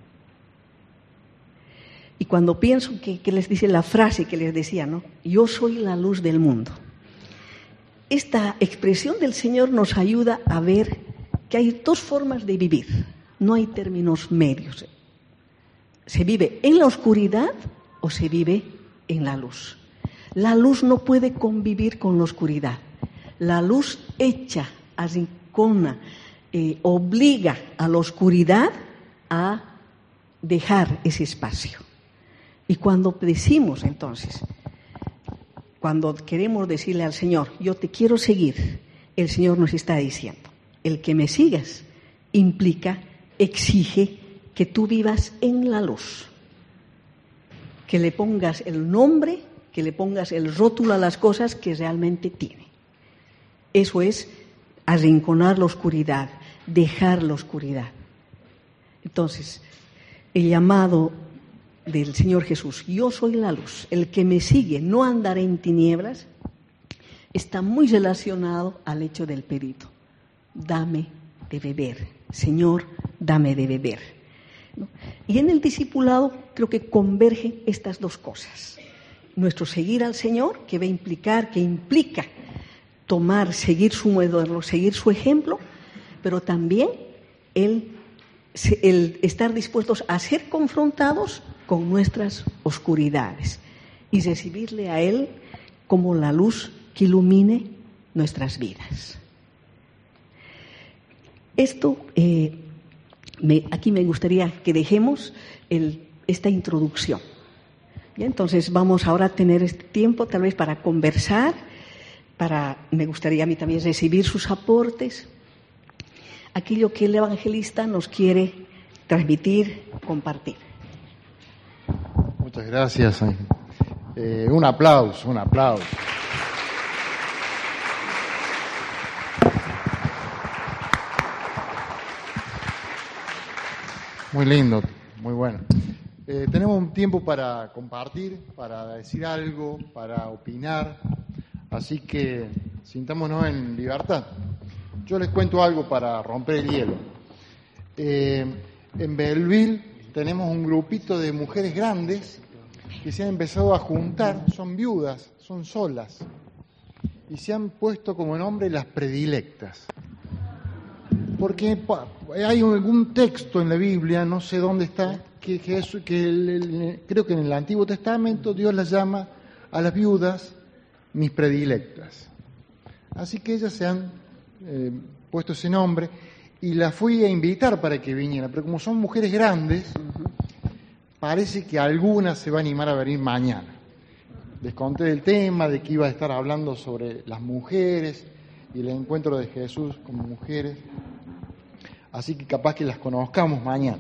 Y cuando pienso que les dice la frase que les decía, ¿no? Yo soy la luz del mundo. Esta expresión del Señor nos ayuda a ver que hay 2 formas de vivir. No hay términos medios. Se vive en la oscuridad o se vive en la luz. La luz no puede convivir con la oscuridad. La luz echa, arrincona, obliga a la oscuridad a dejar ese espacio. Y cuando decimos entonces, cuando queremos decirle al Señor, yo te quiero seguir, el Señor nos está diciendo, el que me sigas implica, exige que tú vivas en la luz, que le pongas el nombre, que le pongas el rótulo a las cosas que realmente tiene. Eso es arrinconar la oscuridad, dejar la oscuridad. Entonces, el llamado del Señor Jesús, yo soy la luz, el que me sigue no andará en tinieblas, está muy relacionado al hecho del pedido. Dame de beber, Señor, dame de beber, ¿no? Y en el discipulado creo que convergen estas dos cosas. Nuestro seguir al Señor, que implica seguir su modelo, seguir su ejemplo, pero también el estar dispuestos a ser confrontados con nuestras oscuridades y recibirle a Él como la luz que ilumine nuestras vidas. Esto, aquí me gustaría que dejemos esta introducción. Bien, entonces vamos ahora a tener este tiempo tal vez para conversar, me gustaría a mí también recibir sus aportes, aquello que el evangelista nos quiere transmitir, compartir. Muchas gracias. Un aplauso. Muy lindo, muy bueno. Tenemos un tiempo para compartir, para decir algo, para opinar, así que sintámonos en libertad. Yo les cuento algo para romper el hielo. En Belleville tenemos un grupito de mujeres grandes que se han empezado a juntar, son viudas, son solas, y se han puesto como nombre las predilectas. Porque hay algún texto en la Biblia, no sé dónde está, creo que en el Antiguo Testamento Dios las llama a las viudas mis predilectas. Así que ellas se han puesto ese nombre y las fui a invitar para que vinieran, pero como son mujeres grandes, parece que alguna se va a animar a venir mañana. Les conté del tema, de que iba a estar hablando sobre las mujeres y el encuentro de Jesús con mujeres, así que capaz que las conozcamos mañana.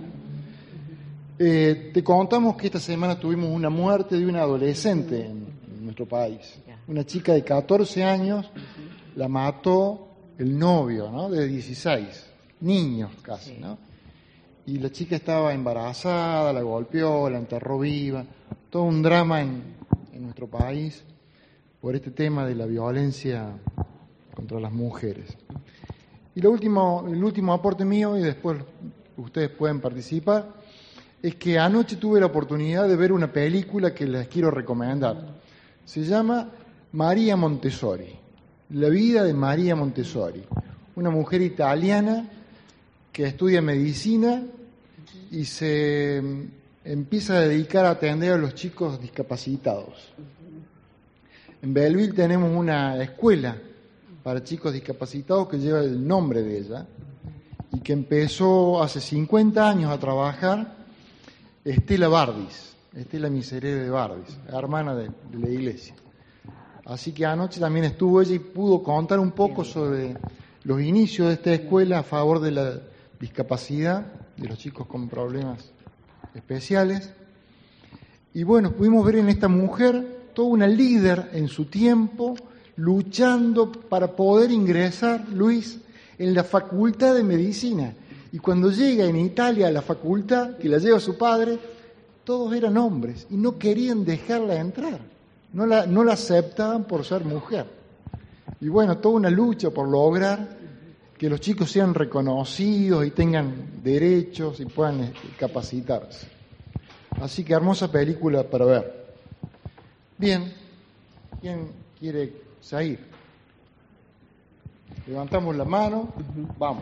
Te contamos que esta semana tuvimos una muerte de una adolescente en nuestro país. Una chica de 14 años la mató el novio, ¿no? De 16, niños casi, ¿no? Y la chica estaba embarazada, la golpeó, la enterró viva. Todo un drama en nuestro país por este tema de la violencia contra las mujeres. Y el último aporte mío, y después ustedes pueden participar, es que anoche tuve la oportunidad de ver una película que les quiero recomendar. Se llama María Montessori, la vida de María Montessori, una mujer italiana que estudia medicina y se empieza a dedicar a atender a los chicos discapacitados. En Belleville tenemos una escuela para chicos discapacitados que lleva el nombre de ella y que empezó hace 50 años a trabajar Estela Miserere de Bardis, hermana de la iglesia. Así que anoche también estuvo ella y pudo contar un poco sobre los inicios de esta escuela a favor de la discapacidad, de los chicos con problemas especiales. Y bueno, pudimos ver en esta mujer toda una líder en su tiempo, luchando para poder ingresar, Luis, en la facultad de medicina. Y cuando llega en Italia a la facultad, que la lleva su padre, todos eran hombres y no querían dejarla entrar. No la aceptaban por ser mujer. Y bueno, toda una lucha por lograr que los chicos sean reconocidos y tengan derechos y puedan capacitarse. Así que hermosa película para ver. Bien, ¿quién quiere salir? Levantamos la mano, vamos.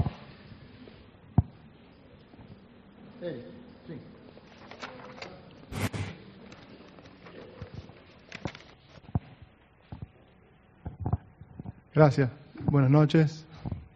Sí. Gracias. Buenas noches.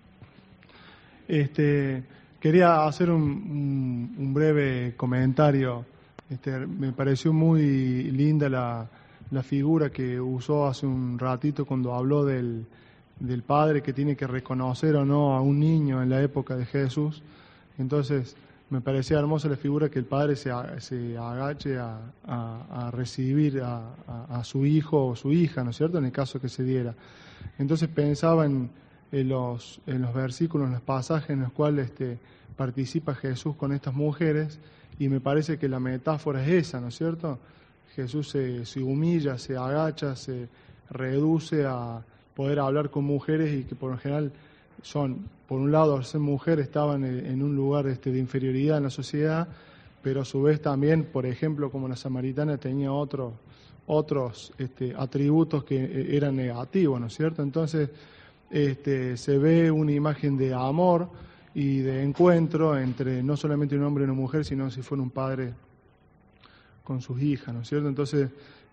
Quería hacer un breve comentario. Me pareció muy linda la figura que usó hace un ratito cuando habló del padre que tiene que reconocer o no a un niño en la época de Jesús. Entonces, me parecía hermosa la figura que el padre se agache a recibir a su hijo o su hija, ¿no es cierto?, en el caso que se diera. Entonces pensaba en en los versículos, en los pasajes en los cuales participa Jesús con estas mujeres, y me parece que la metáfora es esa, ¿no es cierto? Jesús se humilla, se agacha, se reduce a poder hablar con mujeres y que por lo general son, por un lado, al ser mujer estaban en un lugar de inferioridad en la sociedad, pero a su vez también, por ejemplo, como la samaritana tenía otros atributos que eran negativos, ¿no es cierto? Entonces se ve una imagen de amor y de encuentro entre no solamente un hombre y una mujer, sino si fuera un padre con sus hijas, ¿no es cierto? Entonces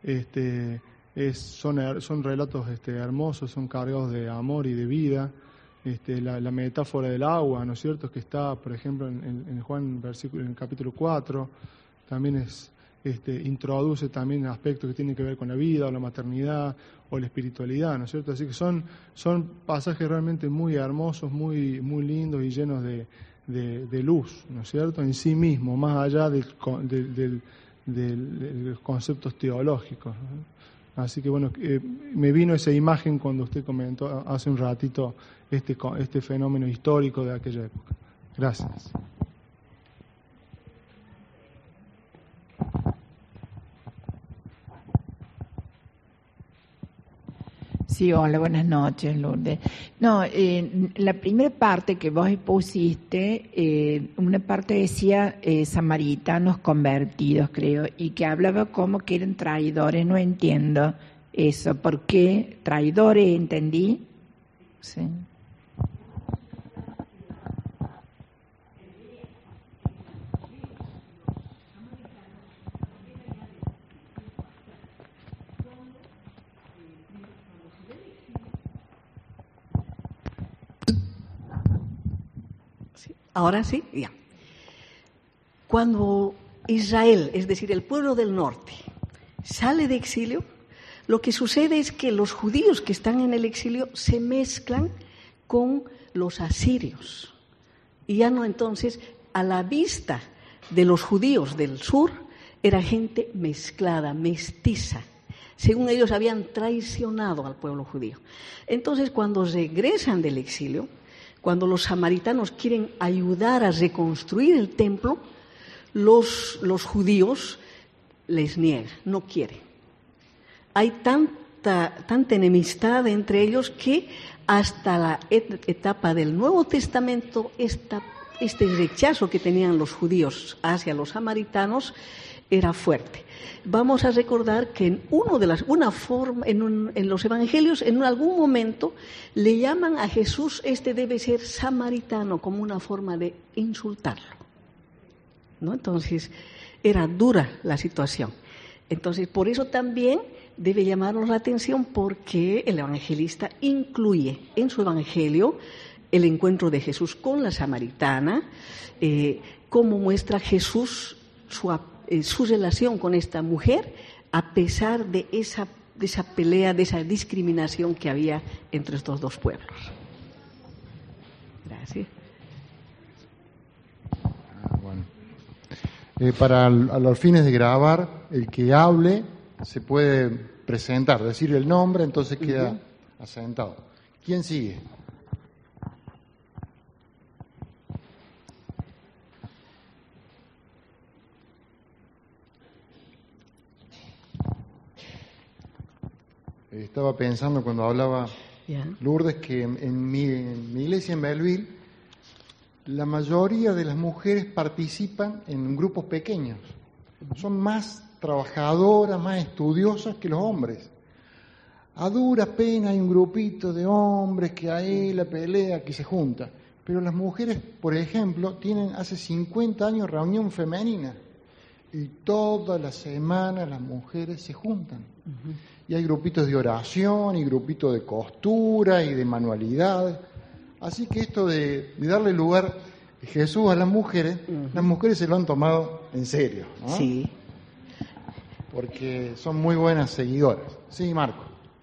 son relatos hermosos, son cargados de amor y de vida. La metáfora del agua, ¿no es cierto?, que está, por ejemplo, en Juan, en el capítulo 4, también introduce también aspectos que tienen que ver con la vida, o la maternidad, o la espiritualidad, ¿no es cierto? Así que son pasajes realmente muy hermosos, muy, muy lindos y llenos de luz, ¿no es cierto?, en sí mismo, más allá de los conceptos teológicos, ¿no? Así que bueno, me vino esa imagen cuando usted comentó hace un ratito este fenómeno histórico de aquella época. Gracias. Sí, hola, buenas noches, Lourdes. No, la primera parte que vos pusiste, una parte decía samaritanos convertidos, creo, y que hablaba como que eran traidores. No entiendo eso. ¿Por qué traidores? ¿Entendí? Sí. Ahora sí, ya. Cuando Israel, es decir, el pueblo del norte, sale de exilio, lo que sucede es que los judíos que están en el exilio se mezclan con los asirios. Y ya no, entonces, a la vista de los judíos del sur, era gente mezclada, mestiza. Según ellos habían traicionado al pueblo judío. Entonces, cuando regresan del exilio, cuando los samaritanos quieren ayudar a reconstruir el templo, los judíos les niegan, no quieren. Hay tanta enemistad entre ellos que hasta la etapa del Nuevo Testamento este rechazo que tenían los judíos hacia los samaritanos era fuerte. Vamos a recordar que en los evangelios, en algún momento, le llaman a Jesús, debe ser samaritano, como una forma de insultarlo, ¿no? Entonces, era dura la situación. Entonces, por eso también debe llamarnos la atención, porque el evangelista incluye en su evangelio el encuentro de Jesús con la samaritana, cómo muestra Jesús su relación con esta mujer, a pesar de esa pelea, de esa discriminación que había entre estos dos pueblos. Gracias. Bueno. Para a los fines de grabar, el que hable se puede presentar, decir el nombre, entonces queda asentado. ¿Quién sigue? Estaba pensando cuando hablaba Lourdes que en mi iglesia en Belleville la mayoría de las mujeres participan en grupos pequeños. Son más trabajadoras, más estudiosas que los hombres. A duras penas hay un grupito de hombres que ahí la pelea, que se junta. Pero las mujeres, por ejemplo, tienen hace 50 años reunión femenina. Y todas las semanas las mujeres se juntan. Y hay grupitos de oración y grupitos de costura y de manualidades. Así que esto de darle lugar a Jesús a las mujeres se lo han tomado en serio, ¿no? Sí. Porque son muy buenas seguidoras. Sí, Marco.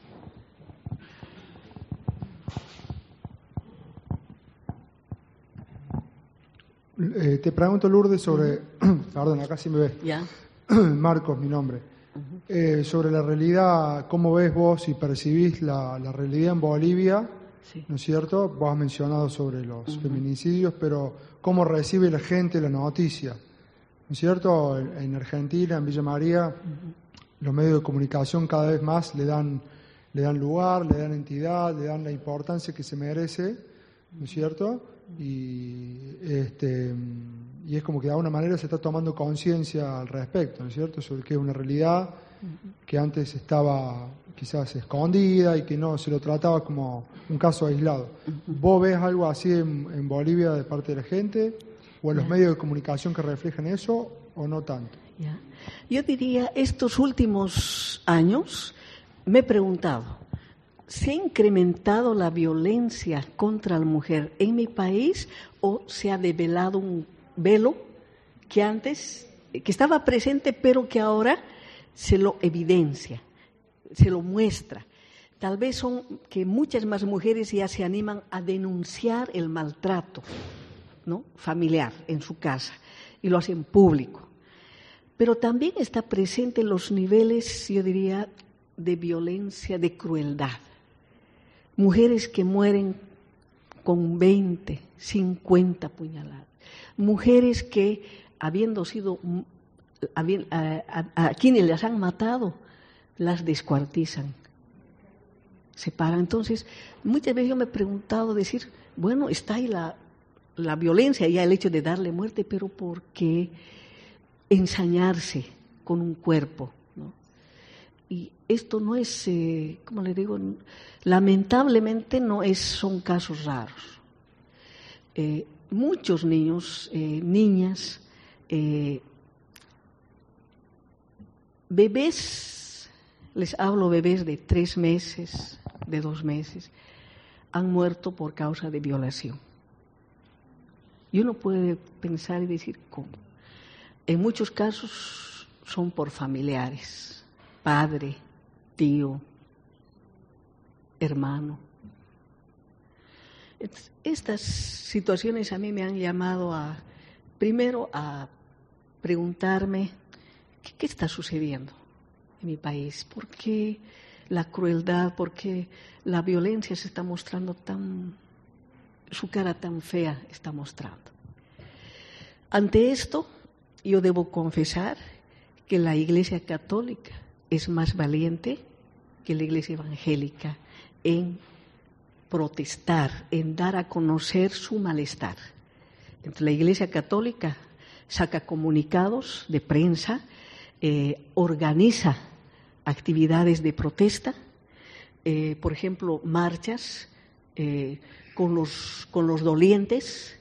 Te pregunto, Lourdes, sobre... Perdón, acá sí me ves. Ya. Marcos, mi nombre. Sobre la realidad, ¿cómo ves vos y percibís la realidad en Bolivia Sí. ¿no es cierto? Vos has mencionado sobre los feminicidios, pero ¿cómo recibe la gente la noticia? ¿No es cierto? En Argentina, en Villa María, los medios de comunicación cada vez más le dan lugar, le dan entidad, le dan la importancia que se merece, ¿no es cierto? Y es como que de alguna manera se está tomando conciencia al respecto, ¿no es cierto? Sobre que es una realidad que antes estaba quizás escondida y que no se lo trataba como un caso aislado. ¿Vos ves algo así en Bolivia de parte de la gente? ¿O en los medios de comunicación que reflejan eso o no tanto? Ya. Yo diría, estos últimos años me he preguntado, ¿se ha incrementado la violencia contra la mujer en mi país o se ha develado un velo que antes, que estaba presente pero que ahora se lo evidencia, se lo muestra? Tal vez son que muchas más mujeres ya se animan a denunciar el maltrato, ¿no?, familiar en su casa y lo hacen público. Pero también está presente los niveles, yo diría, de violencia, de crueldad. Mujeres que mueren con 20, 50 puñaladas. Mujeres que, habiendo sido a quienes las han matado, las descuartizan, separan. Entonces, muchas veces yo me he preguntado, decir, bueno, está ahí la violencia, ya el hecho de darle muerte, pero ¿por qué ensañarse con un cuerpo, ¿no? Y esto no es, como le digo, lamentablemente son casos raros. Muchos niños, niñas, bebés, les hablo bebés de 3 meses, de 2 meses, han muerto por causa de violación. Y uno puede pensar y decir, ¿cómo? En muchos casos son por familiares, padre, tío, hermano. Estas situaciones a mí me han llamado primero a preguntarme, ¿qué está sucediendo en mi país? ¿Por qué la crueldad, por qué la violencia se está mostrando su cara tan fea está mostrando? Ante esto, yo debo confesar que la Iglesia Católica es más valiente que la Iglesia Evangélica en protestar, en dar a conocer su malestar. Entonces, la Iglesia Católica saca comunicados de prensa, organiza actividades de protesta, por ejemplo, marchas con los dolientes.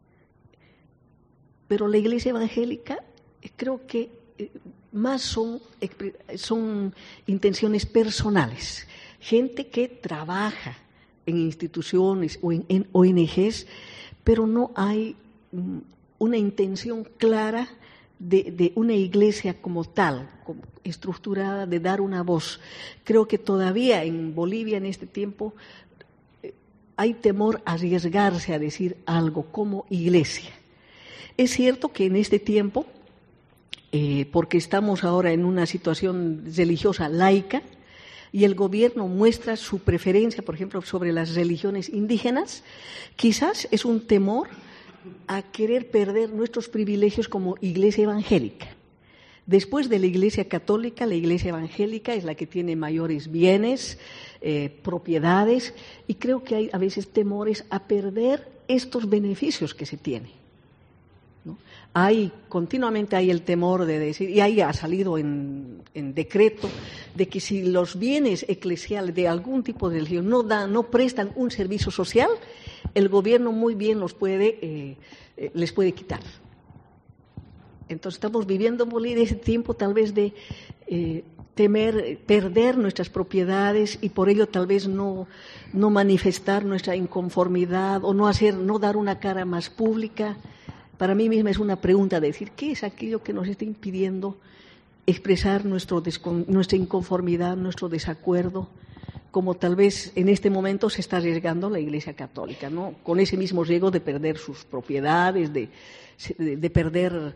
Pero la Iglesia Evangélica creo que más son intenciones personales. Gente que trabaja en instituciones o en ONGs, pero no hay una intención clara de una iglesia como tal, como estructurada, de dar una voz. Creo que todavía en Bolivia en este tiempo hay temor a arriesgarse a decir algo como iglesia. Es cierto que en este tiempo, porque estamos ahora en una situación religiosa laica, y el gobierno muestra su preferencia, por ejemplo, sobre las religiones indígenas, quizás es un temor a querer perder nuestros privilegios como iglesia evangélica. Después de la Iglesia Católica, la Iglesia Evangélica es la que tiene mayores bienes, propiedades, y creo que hay a veces temores a perder estos beneficios que se tienen. Continuamente hay el temor de decir, y ahí ha salido en decreto, de que si los bienes eclesiales de algún tipo de religión no prestan un servicio social, el gobierno muy bien les puede quitar. Entonces estamos viviendo en Bolivia ese tiempo tal vez de temer perder nuestras propiedades y por ello tal vez no manifestar nuestra inconformidad o no dar una cara más pública. Para mí misma es una pregunta de decir, ¿qué es aquello que nos está impidiendo expresar nuestra inconformidad, nuestro desacuerdo, como tal vez en este momento se está arriesgando la Iglesia Católica, ¿no? Con ese mismo riesgo de perder sus propiedades, de perder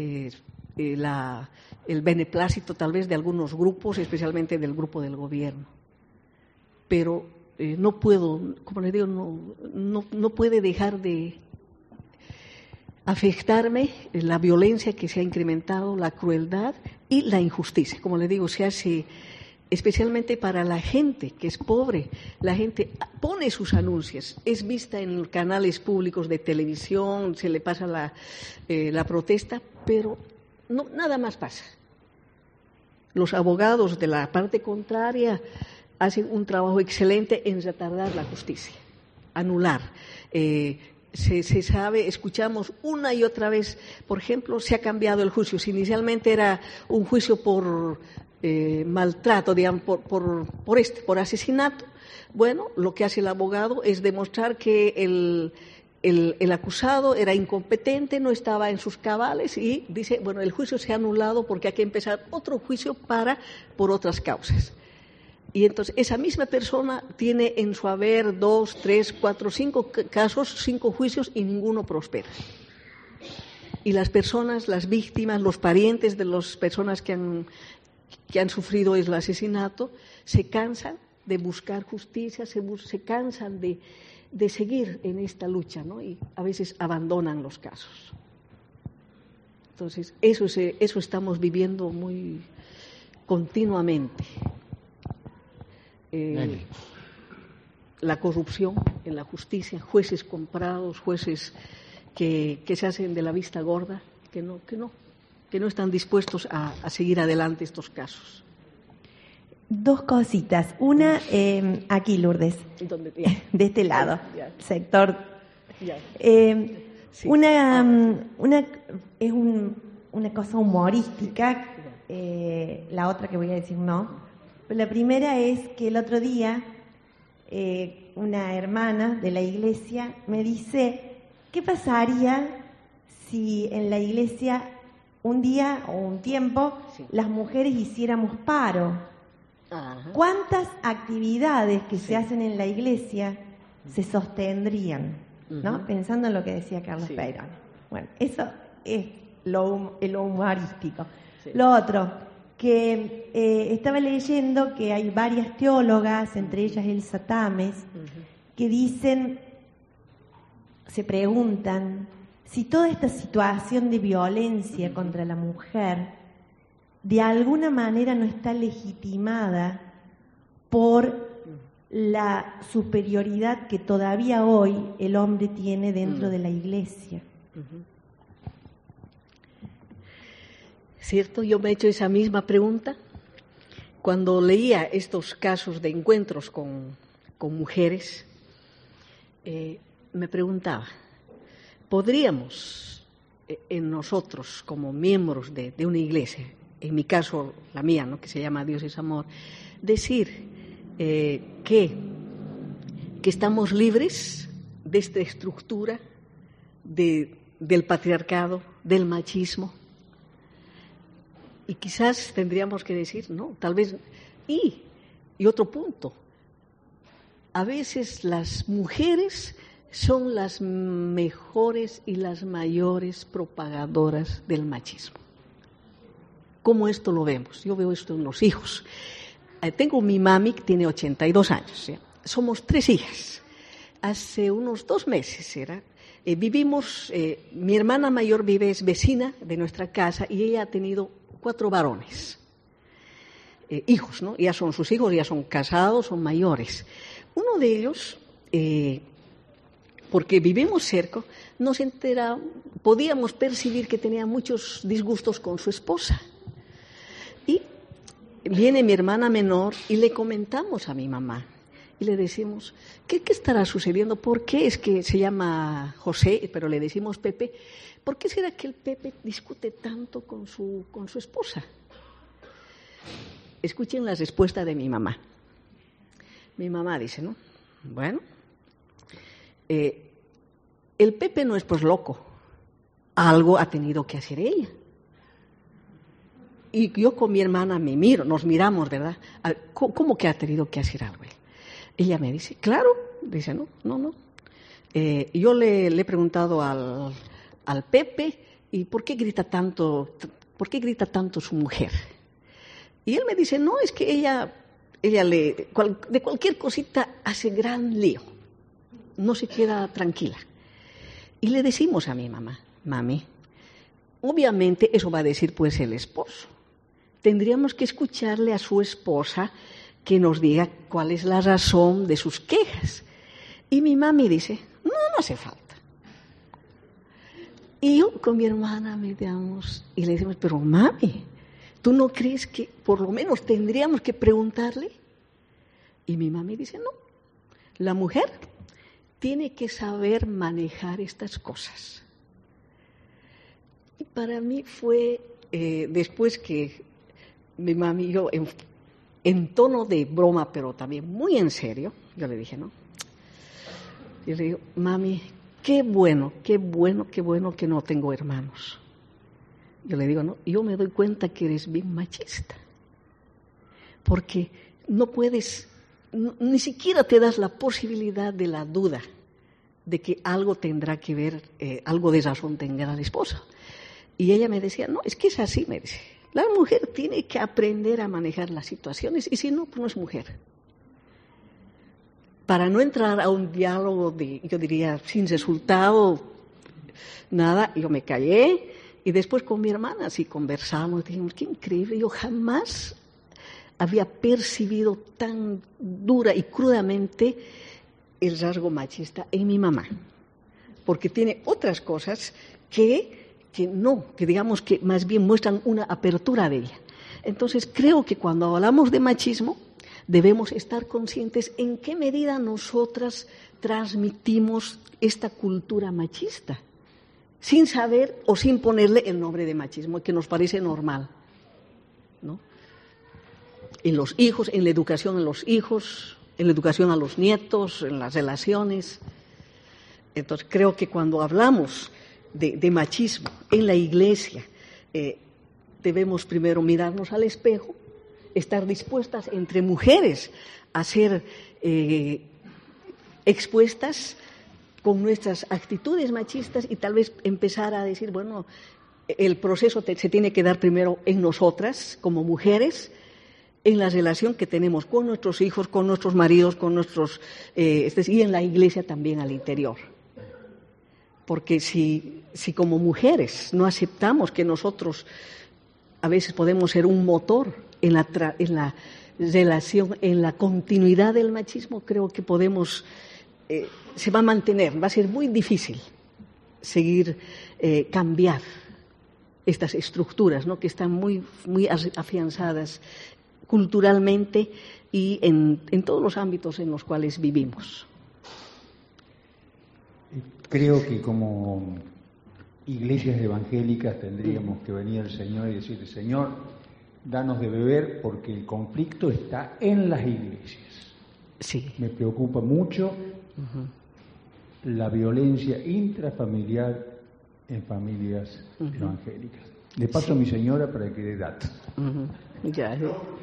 el beneplácito tal vez de algunos grupos, especialmente del grupo del gobierno. Pero no puedo, como les digo, no puede dejar de afectarme la violencia que se ha incrementado, la crueldad y la injusticia. Como les digo, se hace especialmente para la gente que es pobre. La gente pone sus anuncios, es vista en canales públicos de televisión, se le pasa la protesta, pero no, nada más pasa. Los abogados de la parte contraria hacen un trabajo excelente en retardar la justicia, anular. Se sabe, escuchamos una y otra vez, por ejemplo, se ha cambiado el juicio. Si inicialmente era un juicio por maltrato, digamos, por asesinato, bueno, lo que hace el abogado es demostrar que el acusado era incompetente, no estaba en sus cabales y dice, bueno, el juicio se ha anulado porque hay que empezar otro juicio por otras causas. Y entonces esa misma persona tiene en su haber 2, 3, 4, 5 casos, 5 juicios y ninguno prospera. Y las personas, las víctimas, los parientes de las personas que han sufrido el asesinato, se cansan de buscar justicia, se cansan de seguir en esta lucha, ¿no? Y a veces abandonan los casos. Entonces, eso estamos viviendo muy continuamente. La corrupción en la justicia, jueces comprados, jueces que se hacen de la vista gorda, que no están dispuestos a seguir adelante estos casos. 2 cositas. Una, aquí, Lourdes, de este lado, sector. Sí. Una es una cosa humorística, la otra que voy a decir no. La primera es que el otro día una hermana de la iglesia me dice, ¿qué pasaría si en la iglesia un día o un tiempo las mujeres hiciéramos paro? Ajá. ¿Cuántas actividades que se hacen en la iglesia se sostendrían? ¿No? Pensando en lo que decía Carlos Peirón. Bueno, eso es lo humorístico. Sí. Lo otro, que estaba leyendo que hay varias teólogas, entre ellas Elsa Tames, que dicen, se preguntan si toda esta situación de violencia contra la mujer de alguna manera no está legitimada por la superioridad que todavía hoy el hombre tiene dentro de la iglesia. ¿Cierto? Yo me he hecho esa misma pregunta cuando leía estos casos de encuentros con mujeres. Me preguntaba, ¿podríamos en nosotros como miembros de una iglesia, en mi caso la mía, ¿no?, que se llama Dios es Amor, decir que estamos libres de esta estructura del patriarcado, del machismo? Y quizás tendríamos que decir, no, tal vez. Y otro punto, a veces las mujeres son las mejores y las mayores propagadoras del machismo. ¿Cómo esto lo vemos? Yo veo esto en los hijos. Tengo mi mami que tiene 82 años. ¿Sí? Somos 3 hijas. Hace unos 2 meses vivimos, mi hermana mayor es vecina de nuestra casa y ella ha tenido 4 varones, hijos, ¿no? Ya son sus hijos, ya son casados, son mayores. Uno de ellos, porque vivimos cerca, nos enteramos, podíamos percibir que tenía muchos disgustos con su esposa. Y viene mi hermana menor y le comentamos a mi mamá y le decimos, ¿qué estará sucediendo? ¿Por qué es que se llama José, pero le decimos Pepe? ¿Por qué será que el Pepe discute tanto con su esposa? Escuchen la respuesta de mi mamá. Mi mamá dice, ¿no? Bueno, el Pepe no es pues loco. Algo ha tenido que hacer ella. Y yo con mi hermana nos miramos, ¿verdad? ¿Cómo que ha tenido que hacer algo? Ella me dice, claro. Dice, no. Yo le he preguntado al Pepe, ¿y por qué grita tanto su mujer? Y él me dice, no, es que ella ella de cualquier cosita hace gran lío, no se queda tranquila. Y le decimos a mi mamá, mami, obviamente eso va a decir pues el esposo. Tendríamos que escucharle a su esposa que nos diga cuál es la razón de sus quejas. Y mi mami dice, no hace falta. Y yo con mi hermana meditamos y le decimos, pero mami, ¿tú no crees que por lo menos tendríamos que preguntarle? Y mi mami dice, no, la mujer tiene que saber manejar estas cosas. Y para mí fue, después que mi mami y yo, en tono de broma, pero también muy en serio, yo le dije, ¿no? Yo le digo, mami, qué bueno que no tengo hermanos. Yo le digo, no, yo me doy cuenta que eres bien machista, porque no puedes, ni siquiera te das la posibilidad de la duda de que algo tendrá que ver, algo de razón tenga la esposa. Y ella me decía, no, es que es así, me dice, la mujer tiene que aprender a manejar las situaciones y si no, pues no es mujer. Para no entrar a un diálogo yo diría, sin resultado, nada, yo me callé y después con mi hermana sí conversamos, dijimos, qué increíble, yo jamás había percibido tan dura y crudamente el rasgo machista en mi mamá, porque tiene otras cosas que digamos que más bien muestran una apertura de ella. Entonces creo que cuando hablamos de machismo debemos estar conscientes en qué medida nosotras transmitimos esta cultura machista, sin saber o sin ponerle el nombre de machismo, que nos parece normal, ¿no? En los hijos, en la educación en los hijos, en la educación a los nietos, en las relaciones. Entonces creo que cuando hablamos de machismo en la iglesia, debemos primero mirarnos al espejo, estar dispuestas entre mujeres a ser expuestas con nuestras actitudes machistas y tal vez empezar a decir, bueno, el proceso se tiene que dar primero en nosotras como mujeres, en la relación que tenemos con nuestros hijos, con nuestros maridos, con nuestros y en la iglesia también al interior. Porque si como mujeres no aceptamos que nosotros a veces podemos ser un motor en la relación, en la continuidad del machismo, creo que podemos, se va a mantener, va a ser muy difícil seguir, cambiar estas estructuras, ¿no? Que están muy afianzadas culturalmente y en todos los ámbitos en los cuales vivimos. Creo que como iglesias evangélicas tendríamos que venir al Señor y decirle, Señor, danos de beber porque el conflicto está en las iglesias. Sí. Me preocupa mucho la violencia intrafamiliar en familias evangélicas. Le paso a mi señora para que dé datos. Ya.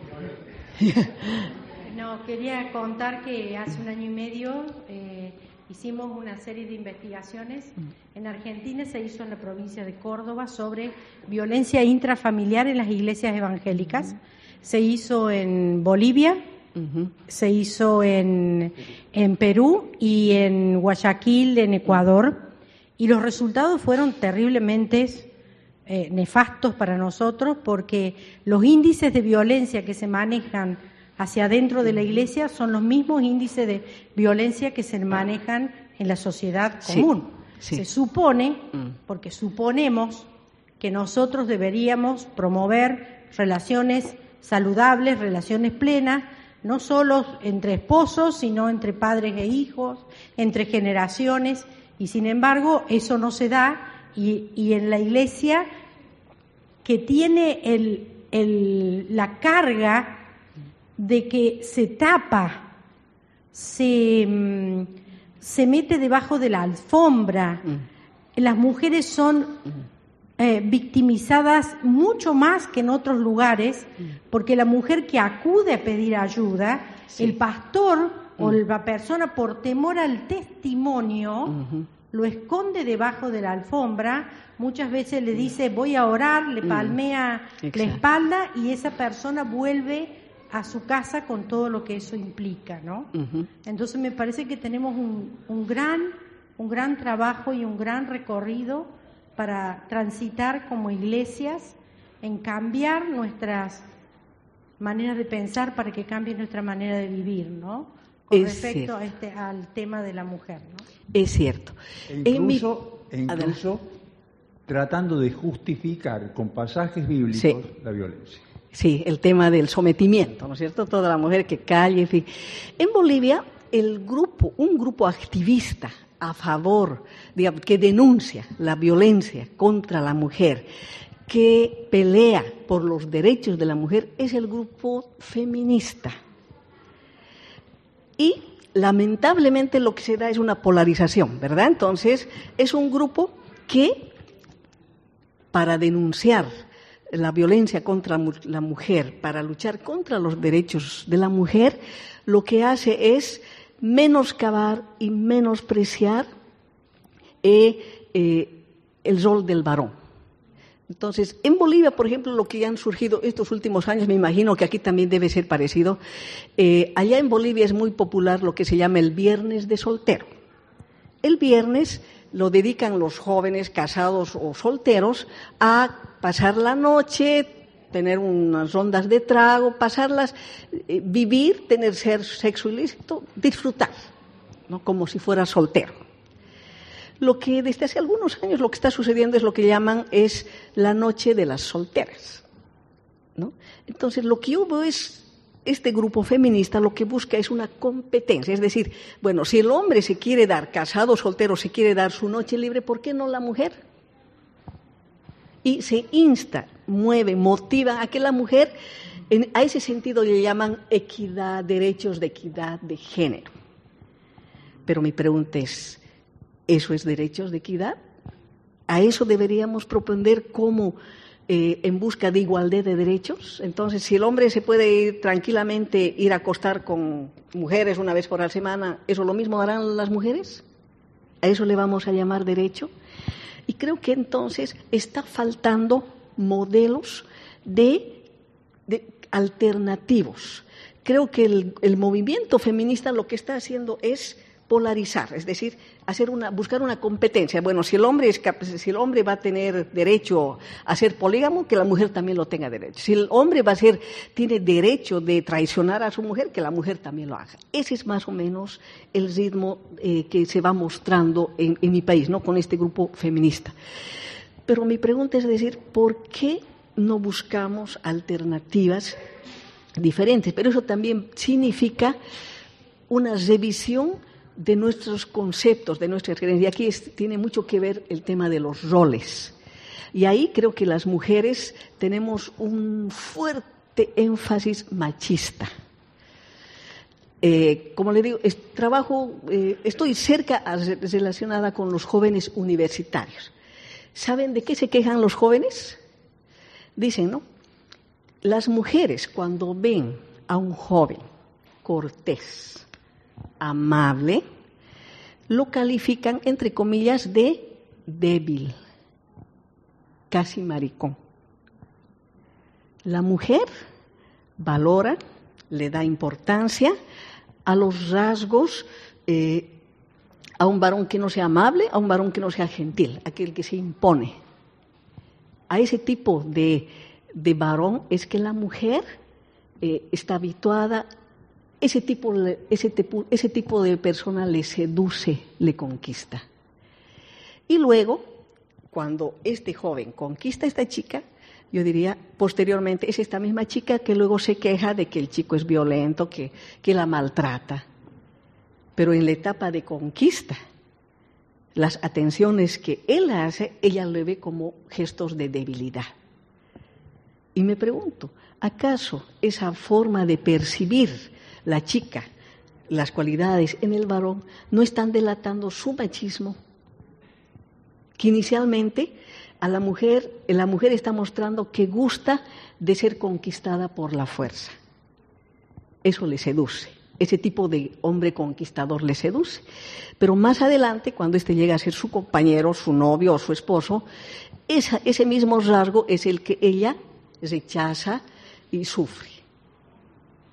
No, quería contar que hace 1 año y medio hicimos una serie de investigaciones. En Argentina se hizo en la provincia de Córdoba sobre violencia intrafamiliar en las iglesias evangélicas. Se hizo en Bolivia, se hizo en Perú y en Guayaquil, en Ecuador. Y los resultados fueron terriblemente nefastos para nosotros porque los índices de violencia que se manejan hacia adentro de la iglesia son los mismos índices de violencia que se manejan en la sociedad común. Sí. Se supone, porque suponemos que nosotros deberíamos promover relaciones saludables, relaciones plenas, no solo entre esposos, sino entre padres e hijos, entre generaciones, y sin embargo eso no se da, y en la iglesia que tiene la carga de que se tapa, se mete debajo de la alfombra. Las mujeres son victimizadas mucho más que en otros lugares, porque la mujer que acude a pedir ayuda, el pastor o la persona, por temor al testimonio, lo esconde debajo de la alfombra. Muchas veces le dice voy a orar, le palmea la espalda y esa persona vuelve a su casa con todo lo que eso implica, ¿no? Entonces me parece que tenemos un gran trabajo y un gran recorrido para transitar como iglesias en cambiar nuestras maneras de pensar para que cambie nuestra manera de vivir, ¿no? Con respecto al tema de la mujer, ¿no? Es cierto. E incluso tratando de justificar con pasajes bíblicos la violencia. Sí, el tema del sometimiento, ¿no es cierto? Toda la mujer que calle, en fin. En Bolivia, un grupo activista a favor, digamos, que denuncia la violencia contra la mujer, que pelea por los derechos de la mujer, es el grupo feminista. Y lamentablemente lo que se da es una polarización, ¿verdad? Entonces, es un grupo que, para denunciar la violencia contra la mujer, para luchar contra los derechos de la mujer, lo que hace es menoscabar y menospreciar el rol del varón. Entonces, en Bolivia, por ejemplo, lo que ya han surgido estos últimos años, me imagino que aquí también debe ser parecido, allá en Bolivia es muy popular lo que se llama el viernes de soltero. El viernes lo dedican los jóvenes casados o solteros a pasar la noche, tener unas rondas de trago, pasarlas, vivir, tener sexo ilícito, disfrutar, ¿no? Como si fuera soltero. Lo que desde hace algunos años lo que está sucediendo es lo que llaman es la noche de las solteras, ¿no? Entonces lo que yo veo es este grupo feminista lo que busca es una competencia, es decir, bueno, si el hombre se quiere dar, casado o soltero, se quiere dar su noche libre, ¿por qué no la mujer? Y se insta, mueve, motiva a que la mujer, a ese sentido le llaman equidad, derechos de equidad de género. Pero mi pregunta es, ¿eso es derechos de equidad? ¿A eso deberíamos propender como en busca de igualdad de derechos? Entonces, si el hombre se puede ir tranquilamente, ir a acostar con mujeres una vez por la semana, ¿eso lo mismo harán las mujeres? ¿A eso le vamos a llamar derecho? Y creo que entonces está faltando modelos de alternativos. Creo que el movimiento feminista lo que está haciendo es polarizar, es decir, buscar una competencia. Bueno, si el hombre va a tener derecho a ser polígamo, que la mujer también lo tenga derecho. Si el hombre tiene derecho de traicionar a su mujer, que la mujer también lo haga. Ese es más o menos el ritmo que se va mostrando en mi país, ¿no? Con este grupo feminista. Pero mi pregunta es decir, ¿por qué no buscamos alternativas diferentes? Pero eso también significa una revisión de nuestros conceptos, de nuestras creencias. Y aquí tiene mucho que ver el tema de los roles. Y ahí creo que las mujeres tenemos un fuerte énfasis machista. Como le digo, estoy relacionada con los jóvenes universitarios. ¿Saben de qué se quejan los jóvenes? Dicen, ¿no? Las mujeres cuando ven a un joven cortés, amable, lo califican, entre comillas, de débil, casi maricón. La mujer valora, le da importancia a los rasgos, a un varón que no sea amable, a un varón que no sea gentil, aquel que se impone. A ese tipo de varón es que la mujer está habituada. Ese tipo de persona le seduce, le conquista. Y luego, cuando este joven conquista a esta chica, yo diría, posteriormente, es esta misma chica que luego se queja de que el chico es violento, que la maltrata. Pero en la etapa de conquista, las atenciones que él hace, ella lo ve como gestos de debilidad. Y me pregunto, ¿acaso esa forma de percibir la chica, las cualidades en el varón, no están delatando su machismo? Que inicialmente la mujer está mostrando que gusta de ser conquistada por la fuerza. Eso le seduce. Ese tipo de hombre conquistador le seduce. Pero más adelante, cuando éste llega a ser su compañero, su novio o su esposo, ese mismo rasgo es el que ella rechaza y sufre.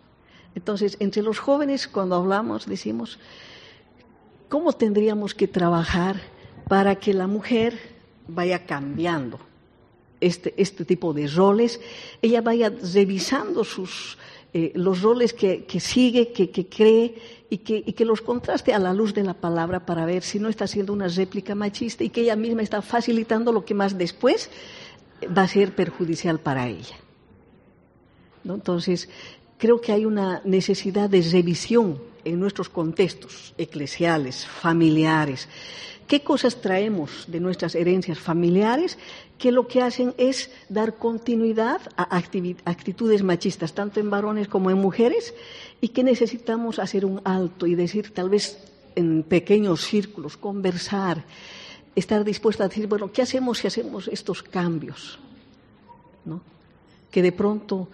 Entonces, entre los jóvenes, cuando hablamos, decimos, ¿cómo tendríamos que trabajar para que la mujer vaya cambiando este tipo de roles? Ella vaya revisando los roles que sigue, que cree, y que los contraste a la luz de la palabra para ver si no está haciendo una réplica machista y que ella misma está facilitando lo que más después va a ser perjudicial para ella, ¿no? Entonces, creo que hay una necesidad de revisión en nuestros contextos eclesiales, familiares. ¿Qué cosas traemos de nuestras herencias familiares que lo que hacen es dar continuidad a actitudes machistas, tanto en varones como en mujeres, y que necesitamos hacer un alto y decir, tal vez en pequeños círculos, conversar, estar dispuesta a decir, bueno, ¿qué hacemos si hacemos estos cambios? ¿No? Que de pronto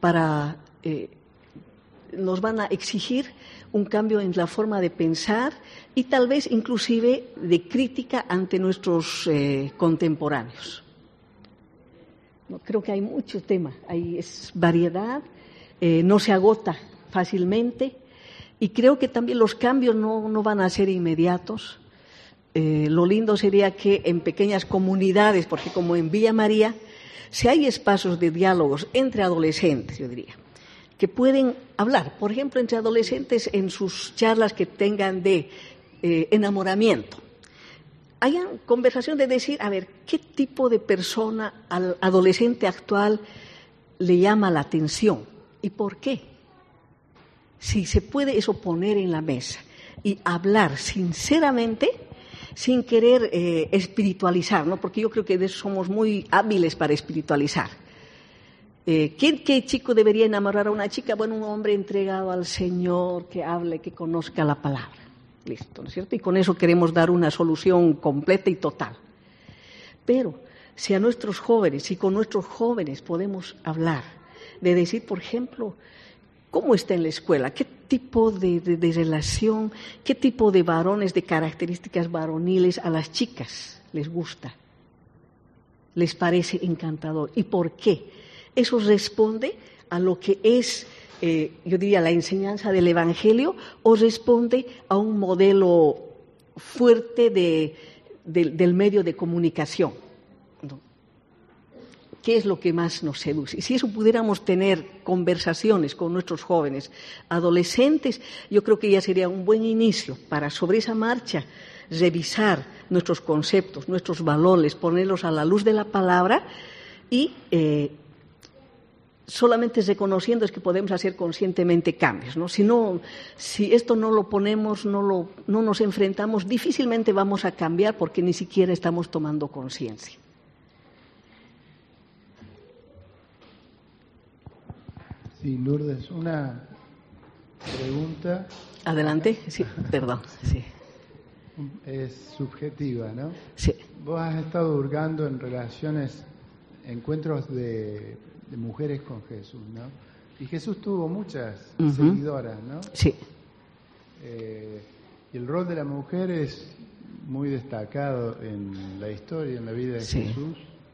nos van a exigir un cambio en la forma de pensar y tal vez inclusive de crítica ante nuestros contemporáneos. No, creo que hay mucho tema, es variedad, no se agota fácilmente y creo que también los cambios no van a ser inmediatos. Lo lindo sería que en pequeñas comunidades, porque como en Villa María, si hay espacios de diálogos entre adolescentes, yo diría, que pueden hablar, por ejemplo, entre adolescentes en sus charlas que tengan de enamoramiento. Hayan conversación de decir, a ver, ¿qué tipo de persona al adolescente actual le llama la atención? ¿Y por qué? Si se puede eso poner en la mesa y hablar sinceramente, sin querer espiritualizar, ¿no? Porque yo creo que de eso somos muy hábiles para espiritualizar. ¿Qué chico debería enamorar a una chica? Bueno, un hombre entregado al Señor, que hable, que conozca la palabra. Listo, ¿no es cierto? Y con eso queremos dar una solución completa y total. Pero si a nuestros jóvenes, si con nuestros jóvenes podemos hablar, de decir, por ejemplo, ¿cómo está en la escuela? ¿Qué tipo de relación, qué tipo de varones, de características varoniles a las chicas les gusta? ¿Les parece encantador? ¿Y por qué? Eso responde a lo que es, yo diría, la enseñanza del Evangelio, o responde a un modelo fuerte del medio de comunicación, ¿no? ¿Qué es lo que más nos seduce? Y si eso pudiéramos tener conversaciones con nuestros jóvenes, adolescentes, yo creo que ya sería un buen inicio para, sobre esa marcha, revisar nuestros conceptos, nuestros valores, ponerlos a la luz de la palabra y solamente reconociendo es que podemos hacer conscientemente cambios, ¿no? Si esto no lo ponemos, no nos enfrentamos, difícilmente vamos a cambiar porque ni siquiera estamos tomando conciencia. Sí, Lourdes, una pregunta. Adelante, sí, perdón, sí. Es subjetiva, ¿no? Sí. Vos has estado hurgando en relaciones, encuentros de mujeres con Jesús, ¿no? Y Jesús tuvo muchas seguidoras, ¿no? Sí. Y el rol de la mujer es muy destacado en la historia, en la vida de Jesús.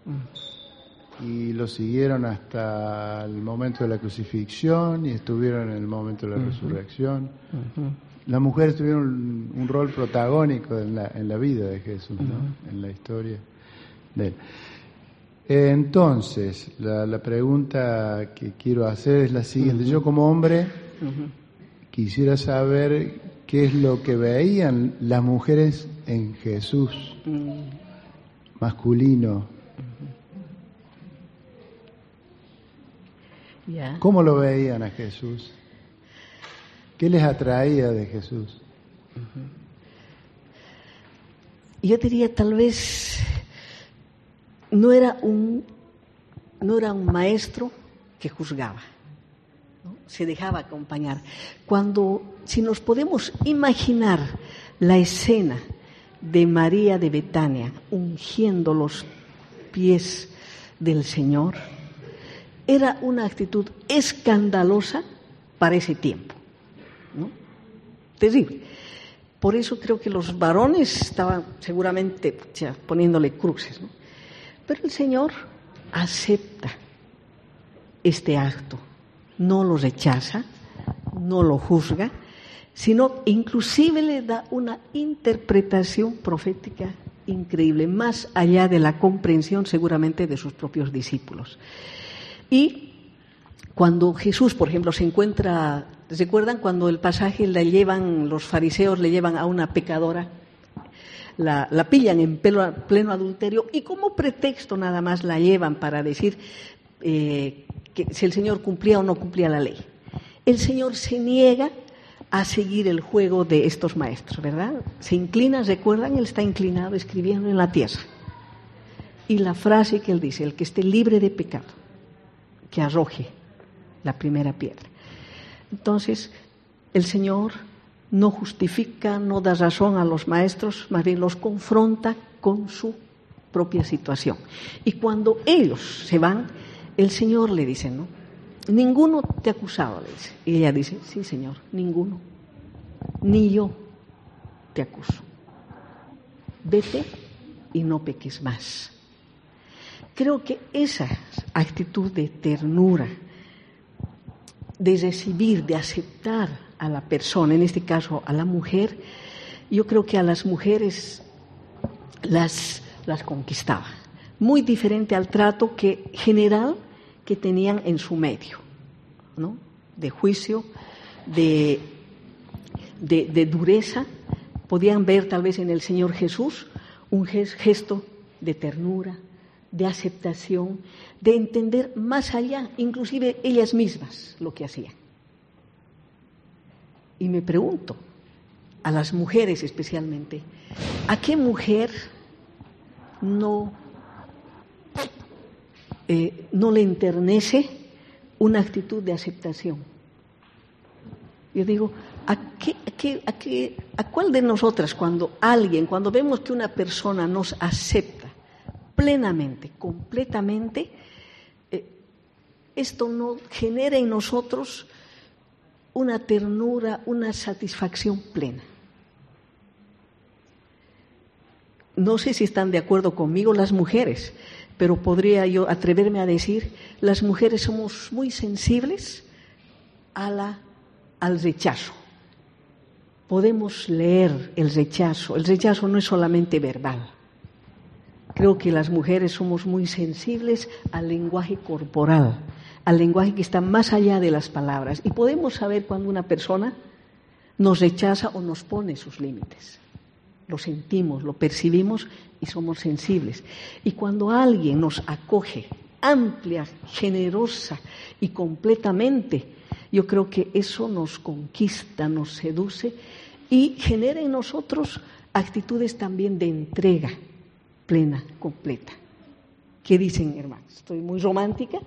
Y lo siguieron hasta el momento de la crucifixión y estuvieron en el momento de la resurrección. Las mujeres tuvieron un rol protagónico en la vida de Jesús, ¿no? En la historia de él. Entonces, la pregunta que quiero hacer es la siguiente. Yo como hombre quisiera saber qué es lo que veían las mujeres en Jesús masculino. Yeah. ¿Cómo lo veían a Jesús? ¿Qué les atraía de Jesús? Yo diría, tal vez no era un maestro que juzgaba, ¿no? Se dejaba acompañar. Si nos podemos imaginar la escena de María de Betania ungiendo los pies del Señor, era una actitud escandalosa para ese tiempo, ¿no? Terrible. Por eso creo que los varones estaban seguramente poniéndole cruces, ¿no? Pero el Señor acepta este acto, no lo rechaza, no lo juzga, sino inclusive le da una interpretación profética increíble, más allá de la comprensión seguramente de sus propios discípulos. Y cuando Jesús, por ejemplo, se encuentra, ¿recuerdan cuando el pasaje los fariseos le llevan a una pecadora? La pillan en pleno adulterio y como pretexto nada más la llevan para decir que si el Señor cumplía o no cumplía la ley. El Señor se niega a seguir el juego de estos maestros, ¿verdad? Se inclina, ¿recuerdan? Él está inclinado escribiendo en la tierra. Y la frase que él dice, el que esté libre de pecado, que arroje la primera piedra. Entonces, el Señor no justifica, no da razón a los maestros, más bien los confronta con su propia situación. Y cuando ellos se van, el Señor le dice, ¿no? Ninguno te ha acusado, le dice. Y ella dice, sí, Señor, ninguno. Ni yo te acuso. Vete y no peques más. Creo que esa actitud de ternura, de recibir, de aceptar a la persona, en este caso a la mujer, yo creo que a las mujeres las conquistaba. Muy diferente al trato general que tenían en su medio, ¿no? De juicio, de dureza. Podían ver tal vez en el Señor Jesús un gesto de ternura, de aceptación, de entender más allá, inclusive ellas mismas, lo que hacían. Y me pregunto, a las mujeres especialmente, ¿a qué mujer no le enternece una actitud de aceptación? Yo digo, ¿a cuál de nosotras cuando vemos que una persona nos acepta plenamente, completamente, esto no genera en nosotros una ternura, una satisfacción plena? No sé si están de acuerdo conmigo las mujeres, pero podría yo atreverme a decir, las mujeres somos muy sensibles al rechazo. Podemos leer el rechazo. El rechazo no es solamente verbal. Creo que las mujeres somos muy sensibles al lenguaje corporal, al lenguaje que está más allá de las palabras. Y podemos saber cuando una persona nos rechaza o nos pone sus límites. Lo sentimos, lo percibimos y somos sensibles. Y cuando alguien nos acoge amplia, generosa y completamente, yo creo que eso nos conquista, nos seduce y genera en nosotros actitudes también de entrega plena, completa. ¿Qué dicen, hermanos? ¿Estoy muy romántica?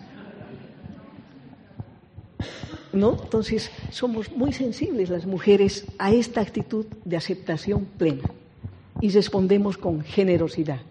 ¿No? Entonces, somos muy sensibles las mujeres a esta actitud de aceptación plena y respondemos con generosidad.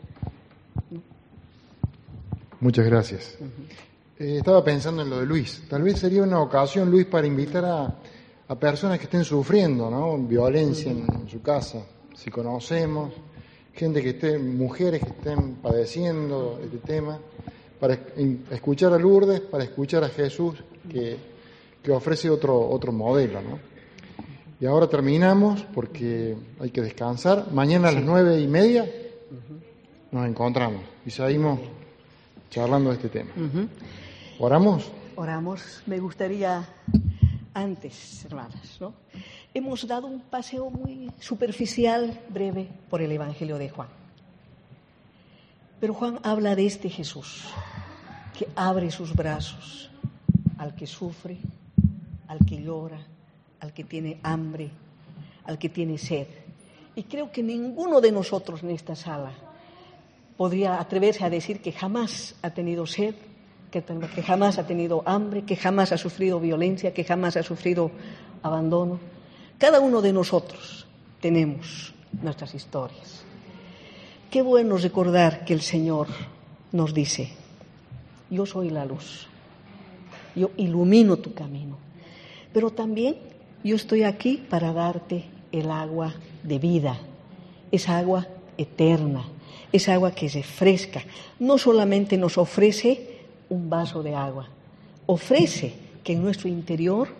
Muchas gracias. Estaba pensando en lo de Luis. Tal vez sería una ocasión, Luis, para invitar a personas que estén sufriendo, ¿no? Violencia en su casa. Si conocemos gente mujeres que estén padeciendo este tema, para escuchar a Lourdes, para escuchar a Jesús, que ofrece otro modelo, ¿no? Y ahora terminamos porque hay que descansar. Mañana a las 9:30 nos encontramos y seguimos charlando de este tema. ¿Oramos? Oramos. Me gustaría antes, hermanas, ¿no? Hemos dado un paseo muy superficial, breve, por el Evangelio de Juan. Pero Juan habla de este Jesús que abre sus brazos al que sufre, al que llora, al que tiene hambre, al que tiene sed. Y creo que ninguno de nosotros en esta sala podría atreverse a decir que jamás ha tenido sed, que jamás ha tenido hambre, que jamás ha sufrido violencia, que jamás ha sufrido abandono. Cada uno de nosotros tenemos nuestras historias. Qué bueno recordar que el Señor nos dice, yo soy la luz, yo ilumino tu camino, pero también yo estoy aquí para darte el agua de vida, esa agua eterna, esa agua que refresca. No solamente nos ofrece un vaso de agua, ofrece que en nuestro interior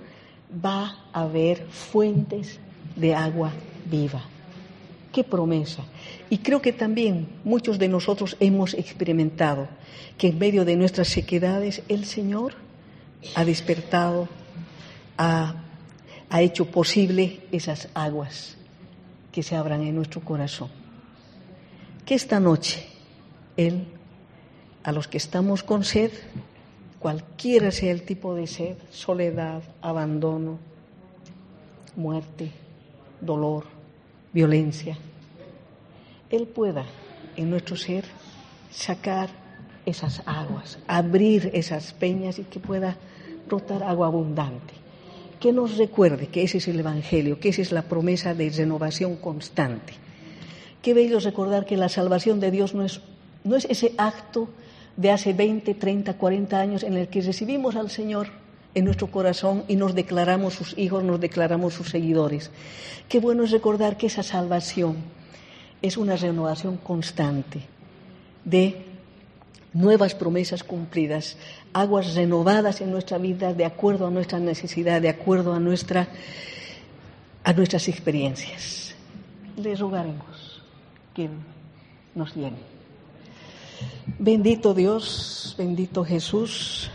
va a haber fuentes de agua viva. ¡Qué promesa! Y creo que también muchos de nosotros hemos experimentado que en medio de nuestras sequedades el Señor ha despertado, ha hecho posible esas aguas que se abran en nuestro corazón. Que esta noche Él, a los que estamos con sed, cualquiera sea el tipo de sed, soledad, abandono, muerte, dolor, violencia, Él pueda en nuestro ser sacar esas aguas, abrir esas peñas y que pueda brotar agua abundante. Que nos recuerde que ese es el Evangelio, que esa es la promesa de renovación constante. Qué bello recordar que la salvación de Dios no es ese acto de hace 20, 30, 40 años en el que recibimos al Señor en nuestro corazón y nos declaramos sus hijos, nos declaramos sus seguidores. Qué bueno es recordar que esa salvación es una renovación constante de nuevas promesas cumplidas, aguas renovadas en nuestra vida de acuerdo a nuestra necesidad, de acuerdo a nuestras experiencias. Le rogaremos que nos llene. Bendito Dios, bendito Jesús.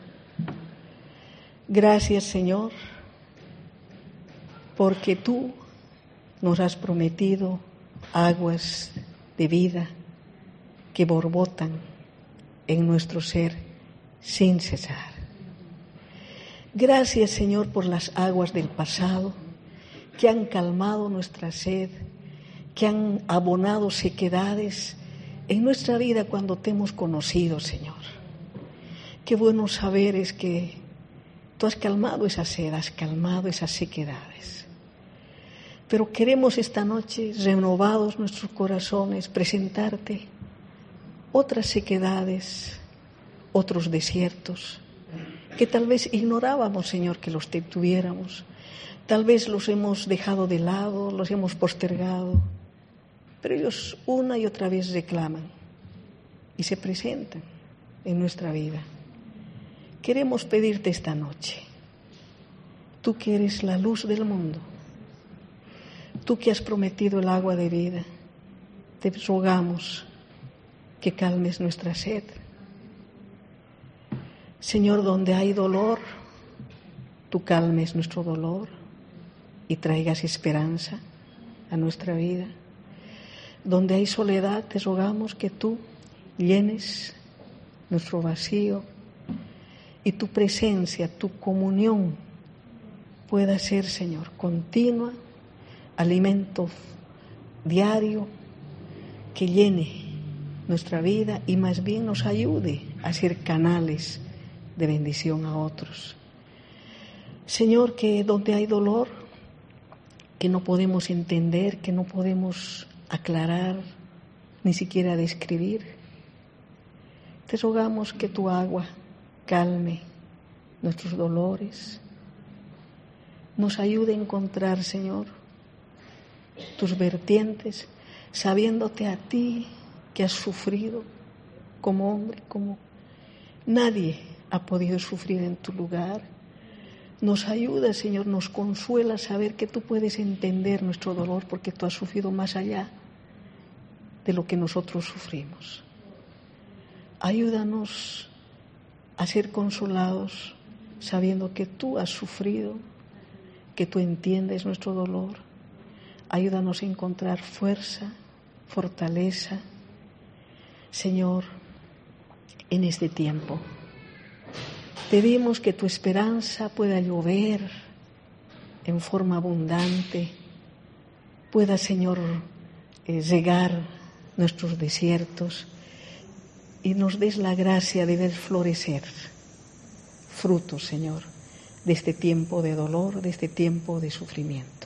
Gracias, Señor, porque tú nos has prometido aguas de vida que borbotan en nuestro ser sin cesar. Gracias, Señor, por las aguas del pasado que han calmado nuestra sed, que han abonado sequedades en nuestra vida cuando te hemos conocido, Señor. Qué bueno saber es que tú has calmado esa sed, has calmado esas sequedades. Pero queremos esta noche, renovados nuestros corazones, presentarte otras sequedades, otros desiertos, que tal vez ignorábamos, Señor, que los tuviéramos. Tal vez los hemos dejado de lado, los hemos postergado, pero ellos una y otra vez reclaman y se presentan en nuestra vida. Queremos pedirte esta noche, tú que eres la luz del mundo, tú que has prometido el agua de vida, te rogamos que calmes nuestra sed. Señor, donde hay dolor, tú calmes nuestro dolor y traigas esperanza a nuestra vida. Donde hay soledad, te rogamos que tú llenes nuestro vacío y tu presencia, tu comunión pueda ser, Señor, continua, alimento diario que llene nuestra vida y más bien nos ayude a ser canales de bendición a otros. Señor, que donde hay dolor, que no podemos entender, que no podemos aclarar, ni siquiera describir, te rogamos que tu agua calme nuestros dolores, nos ayude a encontrar, Señor, tus vertientes, sabiéndote a ti que has sufrido como hombre, como nadie ha podido sufrir en tu lugar. Nos ayuda, Señor, nos consuela saber que tú puedes entender nuestro dolor porque tú has sufrido más allá de lo que nosotros sufrimos. Ayúdanos a ser consolados sabiendo que tú has sufrido, que tú entiendes nuestro dolor. Ayúdanos a encontrar fuerza, fortaleza, Señor, en este tiempo. Pedimos que tu esperanza pueda llover en forma abundante, pueda, Señor, regar nuestros desiertos y nos des la gracia de ver florecer frutos, Señor, de este tiempo de dolor, de este tiempo de sufrimiento.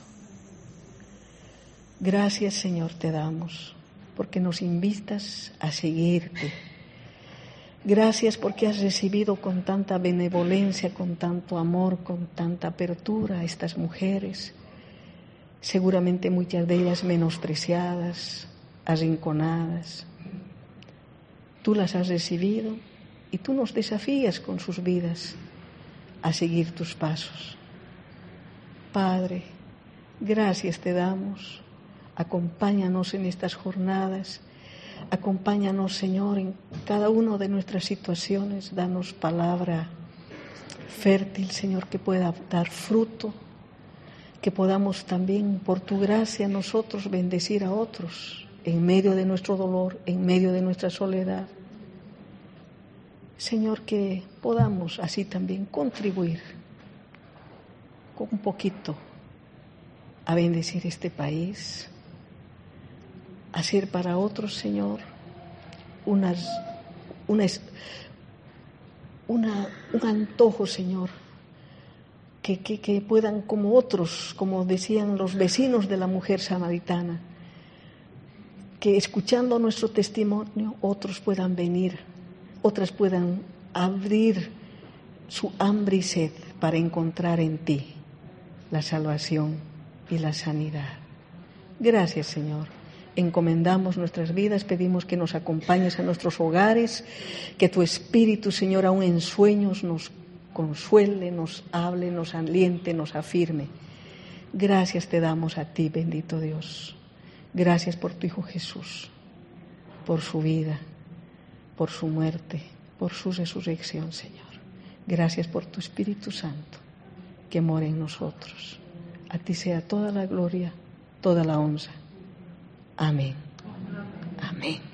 Gracias, Señor, te damos porque nos invitas a seguirte. Gracias porque has recibido con tanta benevolencia, con tanto amor, con tanta apertura a estas mujeres, seguramente muchas de ellas menospreciadas, arrinconadas. Tú las has recibido y tú nos desafías con sus vidas a seguir tus pasos. Padre, gracias te damos. Acompáñanos en estas jornadas. Acompáñanos, Señor, en cada una de nuestras situaciones. Danos palabra fértil, Señor, que pueda dar fruto. Que podamos también, por tu gracia, nosotros bendecir a otros en medio de nuestro dolor, en medio de nuestra soledad. Señor, que podamos así también contribuir con un poquito a bendecir este país, hacer para otros, Señor, un antojo, Señor, que puedan, como otros, como decían los vecinos de la mujer samaritana, que escuchando nuestro testimonio otros puedan venir, otras puedan abrir su hambre y sed para encontrar en ti la salvación y la sanidad. Gracias, Señor. Encomendamos nuestras vidas, pedimos que nos acompañes a nuestros hogares, que tu Espíritu, Señor, aún en sueños nos consuele, nos hable, nos aliente, nos afirme. Gracias te damos a ti, bendito Dios. Gracias por tu Hijo Jesús, por su vida, por su muerte, por su resurrección, Señor. Gracias por tu Espíritu Santo que mora en nosotros. A ti sea toda la gloria, toda la honra. Amén. Amén.